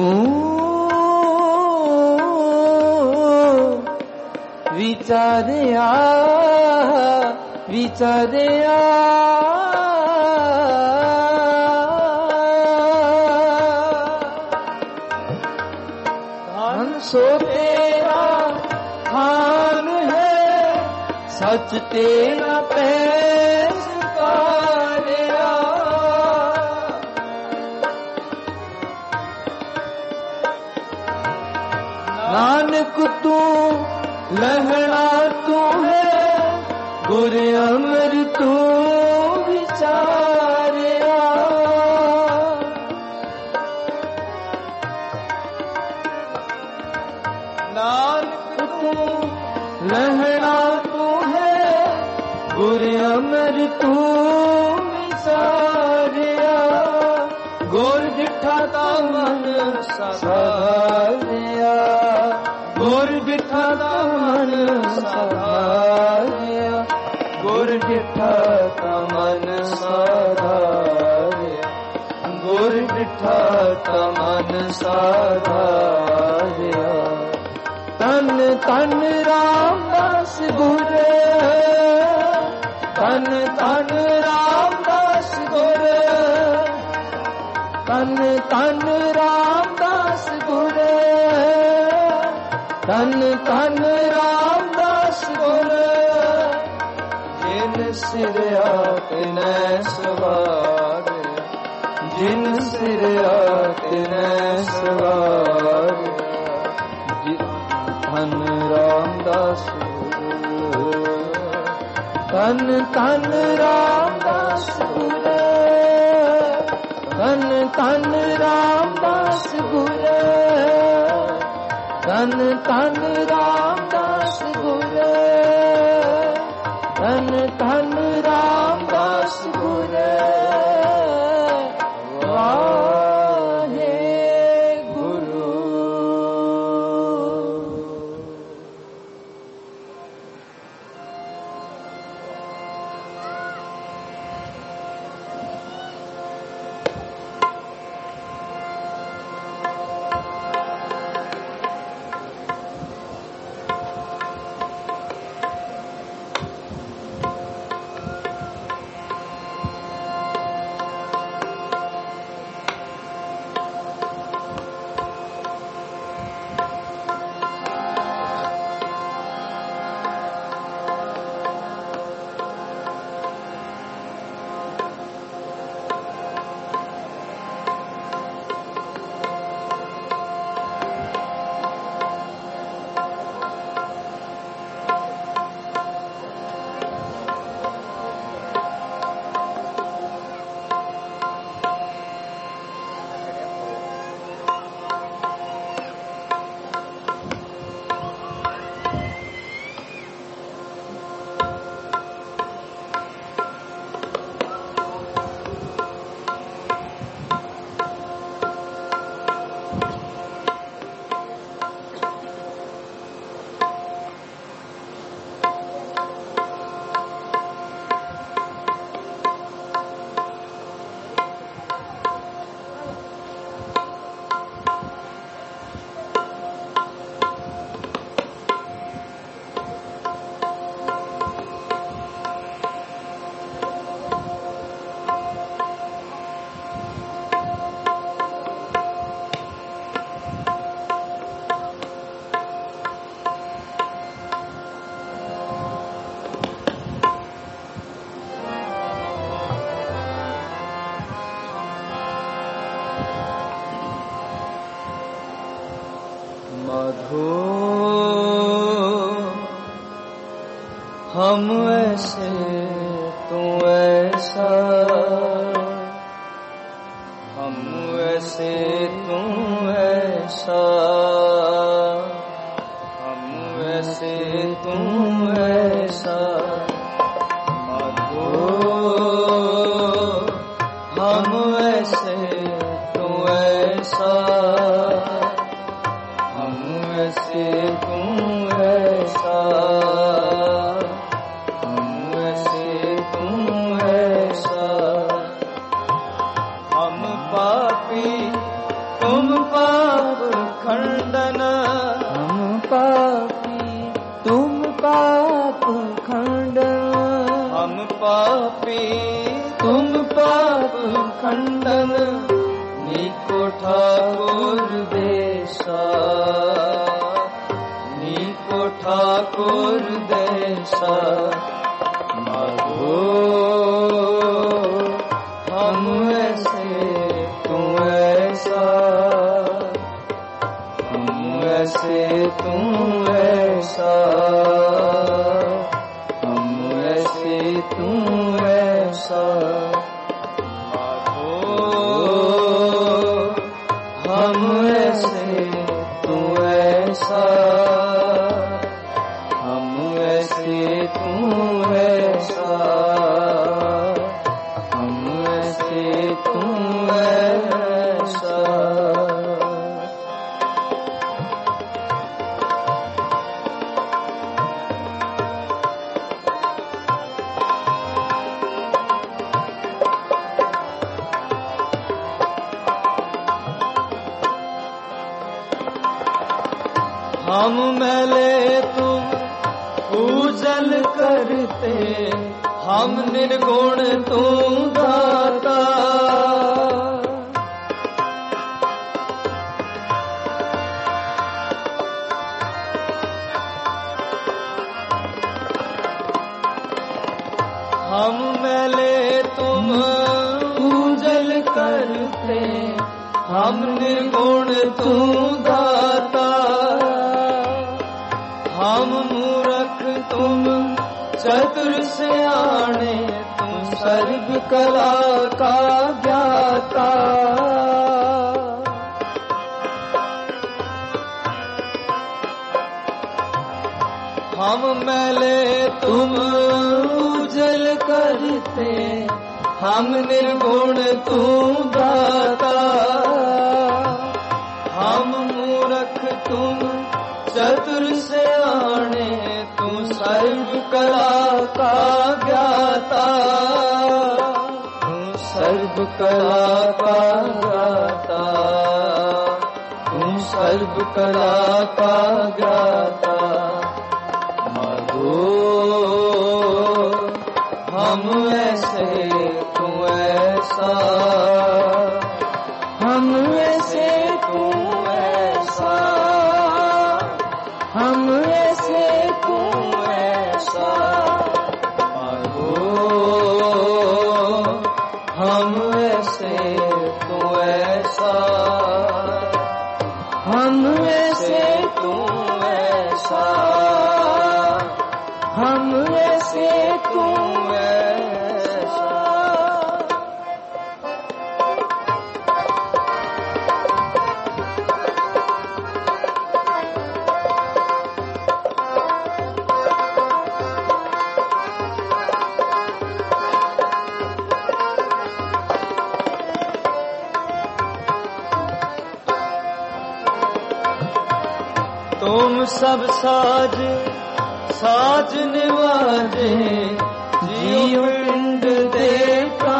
ਵਿਚਾਰਿਆ ਵਿਚਾਰਿਆ ਧਨ ਸੋ ਤੇਰਾ ਥਾਨ ਹੈ ਸੱਚ ਤੇਰਾ ਪੈਸਕਾਰਿਆ ਨਾਨਕ ਤੂੰ ਲਹਣਾ ਤੂੰ ਹੈ ਗੁਰ ਅਮਰ ਤੂੰ ਵਿਚਾਰਿਆ तू विचारिया, गुर डिठा ता मन सधारिया, गुर डिठा ता मन सधारिया, गुर डिठा ता मन सधारिया, गुर डिठा ता मन सधारिया। तन तन रामदास गुर, तन तन रामदास गुर, तन तन रामदास गुर, तन तन रामदास गुर। जिन सिर आपने सवार, जिन सिर आपने सवार, धन रामदास गुर, धन धन रामदास गुर, धन धन रामदास गुर, धन धन रामदास गुर, धन धन रामदास गुर। हम ऐसे तू ऐसा, हम ऐसे तू ऐसा, हम ऐसे तू ऐसा। माधो हम ऐसे तू ऐसा, हम ऐसे तू ऐसा, तुम पाप खंडन, हम पापी तुम पाप खंडन, हम पापी तुम पाप खंडन। नीको ठाकुर देसा, नीको ठाकुर देसा। माधो हम ऐसे तू ऐसा, हम ऐसे तू ऐसा, हम ऐसे तू ऐसा। माधो हम ऐसे तू ऐसा, हम ऐसे तू ऐसा। तू ऐसा। हम मैले तुम पूजन करते, हम निर्गुण तू दाता। हम मैले तुम पूजन करते, हम निर्गुण तू दाता। हम मूर्ख तुम चतुर सियाणे, तुम सर्व कला का ज्ञाता। हम मैले तुम उजल करते, हम निर्गुण तू दाता। हम मूर्ख तुम चतुर सियाणे, तू सर्व कला का ज्ञाता। तू सर्व कला का ज्ञाता, तू सर्व कला का ज्ञाता। मधु हम ऐसे तू ऐसा, हम ऐसे तू ऐसा, हम ऐसे तू ऐसा। हम ऐसे तू ऐसा, हम ऐसे तू ऐसा, हम ऐसे तू ऐसा। तुम सब साज साज निवाजे, जीव पिंड देखा।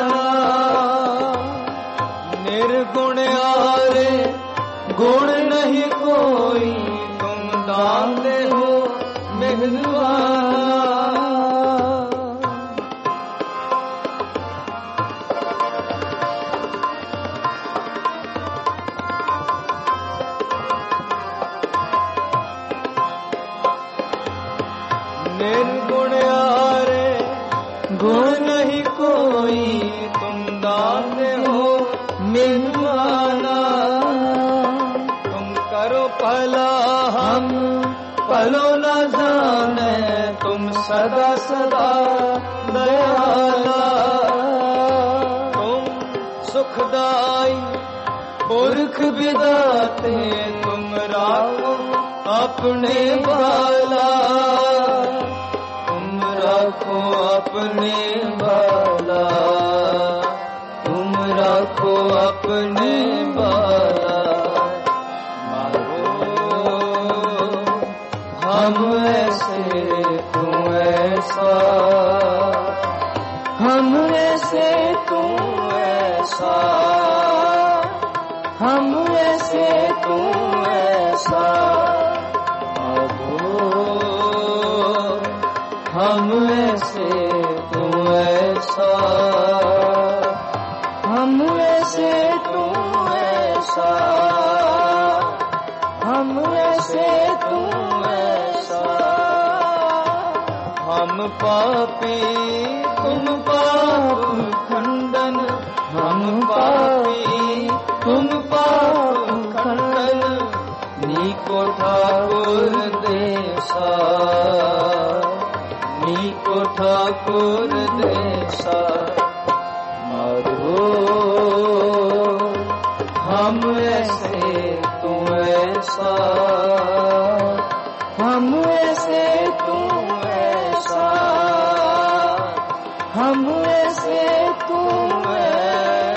निर्गुण आरे गुण नहीं कोई, तुम दाते हो मेहनवाना। निर्गुण आरे गुण नहीं कोई, तुम दाते हो मेहमाना। तुम करो भला हम भलो न जाने, तुम सदा सदा दयाला। तुम सुखदाई पुरख विदाते, तुम राखो अपने बाला। तुम राखो अपने बाला, तुम राखो अपने बाला। हम ऐसे तू ऐसा, हम ऐसे तू ऐसा, हम ऐसे तू ऐसा। हम ऐसे तू ऐसा, हम ऐसे तू ऐसा, हम ऐसे तू ऐसा। हम पापी तुम पाप खंडन, हम पापी तुम पाप खंडन। नीको ठाकुर देसा, नीको ठाकुर देसा। मधु हम ऐसे तू ऐसा, हम ऐसे तू ऐसा, हम ऐसे तू ऐसा।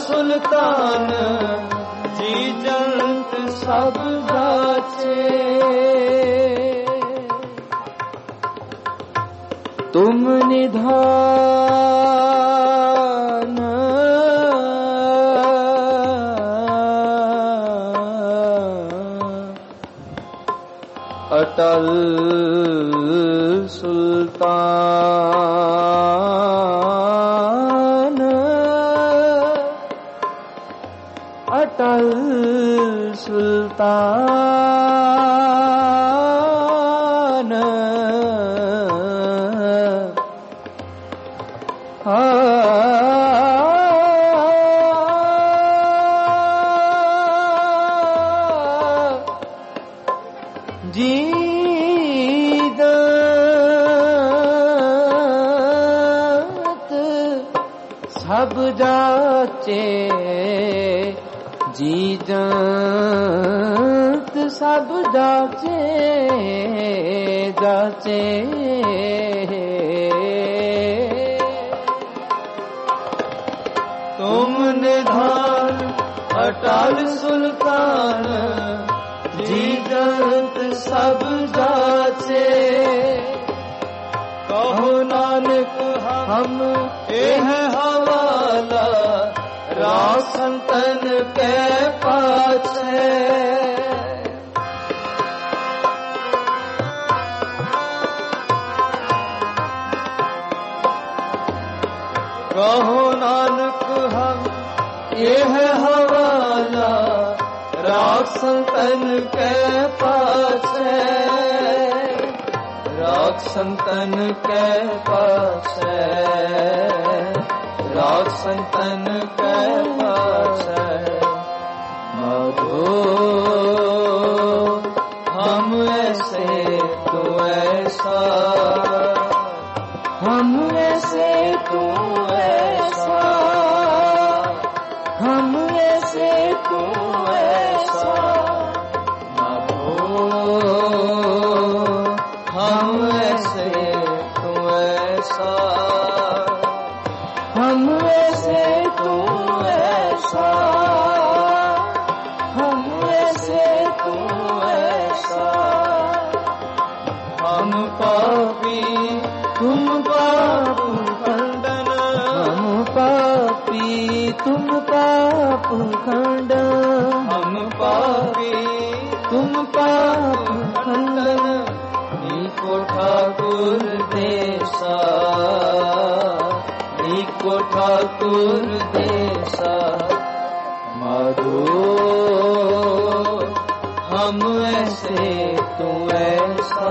सुल्तान जी जंत सब जाचे। तुम निधान अटल सुल्तान, अटल सुल्तान। जी सब जाचे, जी जंत सब जाचे जाचे। तुम निधान अटल सुल्तान जी जंत सब जाचे। कहो नानक हम एह हवाला रास संतन के पाछे। कहो नानक हम एह हवाला रास संतन के पाछे। राख संतन के पाछे, राख संतन के पाछे। मधो हम ऐसे तू ऐसा, हम ऐसे तू ऐसा, हम ऐसे तू ऐसा। हम ऐसे तू ऐसा, हम ऐसे तू ऐसा, हम ऐसे तू ऐसा। हम पापी तुम पाप खंडन, हम पापी तुम पाप खंडन। हम पापी तुम पाप खंडन। नीको ठाकुर देसा, नीको ठाकुर देसा। माधो हम ऐसे तू ऐसा,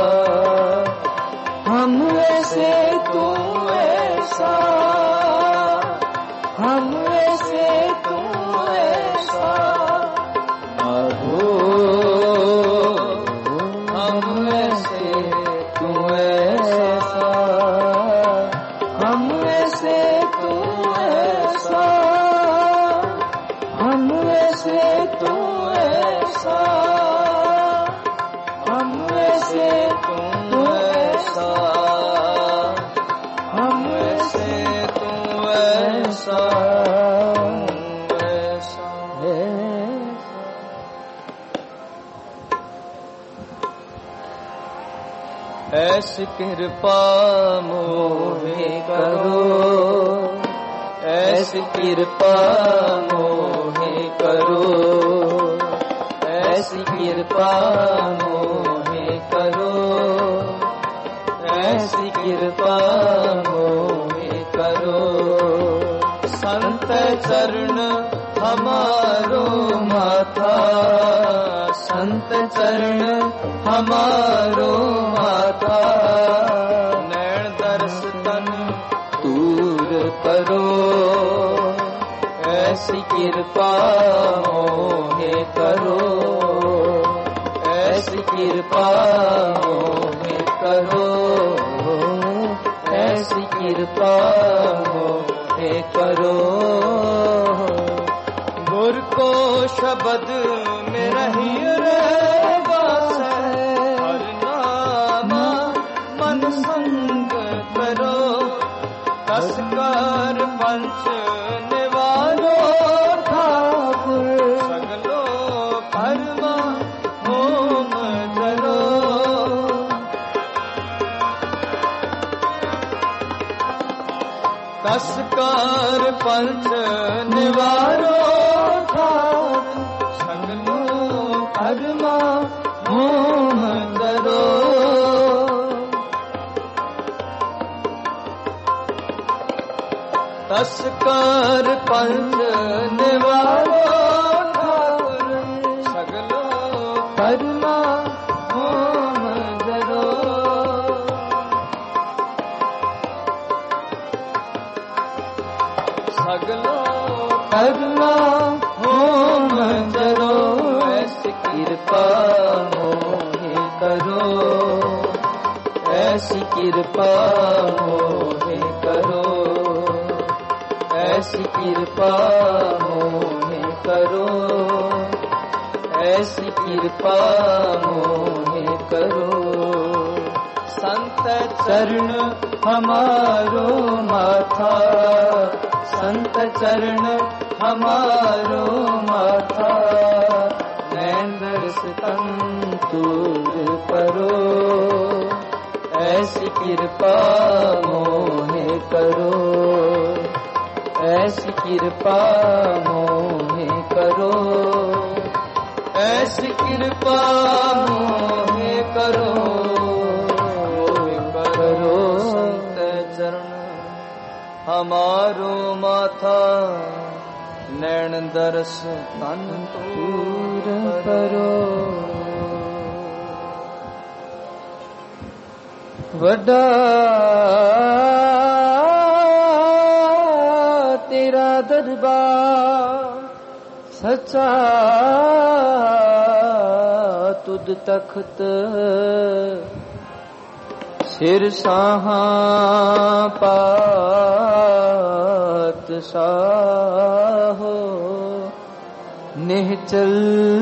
हम ऐसे तू ऐसा, हम ऐसे तू ऐसा। माधो हम ऐसे तू ऐसा, हम ऐसे तू ऐसा, हम ऐसे तू ऐसा, हम ऐसे तू ऐसा, हम ऐसे तू ऐसा, ऐसी कृपा मोहे करो, ऐसी कृपा मोहे करो, ऐसी कृपा मोहे करो, ऐसी कृपा मोहे करो। संत चरण हमारो माथा, संत चरण हमारो माथा। नैन दर्श तन दूर करो, ऐसी कृपा मोहे करो, ऐसी कृपा मोहे करो, ऐसी कृपा मोहे करो। गुर को शब्द में रही रे बस, हर नाम मन संग करो। कस कर पंच निवारो, ਅਸਕਾਰ ਪੰਚ ਨਿਵਾਰੋ ਥਾਤ ਸਗਲੋ ਕਰਮਾ ਹੋਮ ਕਰੋ ਅਸਕਾਰ ਪੰਚ ਨਿਵਾਰੋ ਥਾਤ ਸਗਲੋ ਕਰਮਾ ਹੋਮ ਕਰੋ ਸਗਲੋ ਕਰਮਾ ਹੋਮ ਕਰੋ ਐਸੀ ਕਿਰਪਾ ਮੋਹਿ ਕਰੋ ਐਸੀ ਕਿਰਪਾ ਮੋਹਿ ਕਰੋ ਐਸੀ ਕਿਰਪਾ ਮੋਹਿ ਕਰੋ ਐਸੀ ਕਿਰਪਾ ਮੋਹਿ ਕਰੋ ਸੰਤ ਚਰਨ ਹਮਾਰੋ ਮਾਥਾ संत चरण हमारो माथा नैन दर्श तंतुर करो ऐसी कृपा मोहे करो ऐसी कृपा मोहे करो ऐसी कृपा मोहे करो करो संत चरण हमारो माथा नैन दर्श तन तूर करो वड्डा तेरा दरबार सच्चा तुद तख्त सिर साहा पात साहो निहचल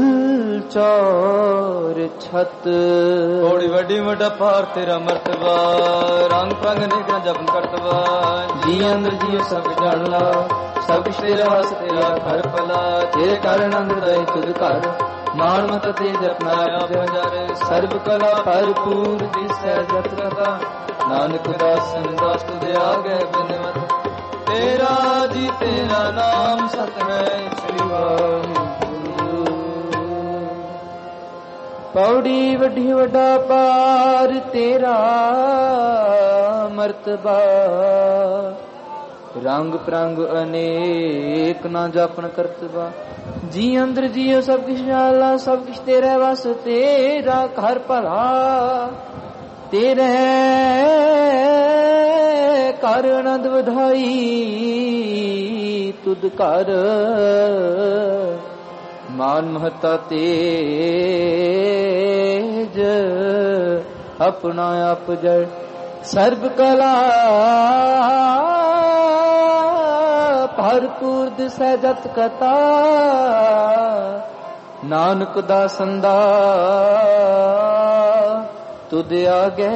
चौर छत बड़ी वड्डी वड्डा पार तेरा मर्तबा रंग पंग निकल जपन करतवा जी अंदर जी सब जानला सब कुछ तेरा वास तेरा घर पला तेरे कारण अंदर दे तुझ घर मान मत तेज अपना बजार सर्व कला भरपूर जिसै जत कथा नानक दासन दास तुझे आगे बिनवत तेरा जी तेरा नाम सत है श्री वाहिगुरु पौड़ी वड्डी वड्डा पार तेरा मर्तबा रंग प्रंग अनेक ना जापन करतबा जी अंदर जियो सब किश जाला सब किश तेरे वस तेरा घर भला तेरे कर आनंद वधाई तुद कर मान महता तेज अपना आप जड़ सर्व कला भरपूर दिसै जत कथा नानक दा संदा तुद आगे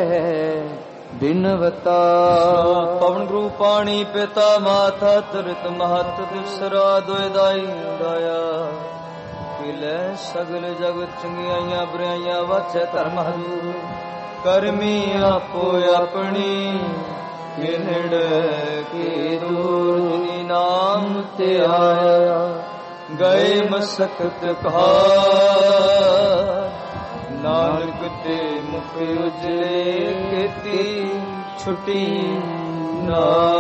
बिनवता पवन गुरु पानी पिता माथा तुरत महत दूसरा दोयदाई दाया किले सगल जगत चंगियाइया बुराइयां वाचे धर्म हजूर करमी आपो अपनी किनड़ के दूर जिनी नाम ते आया गए मसकत कहा नानक ते मुख उजले खेती छुटी ना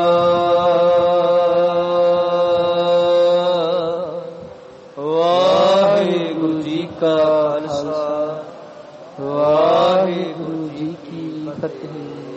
वाहिगुरु जी का खालसा वाहिगुरु जी की फतेह।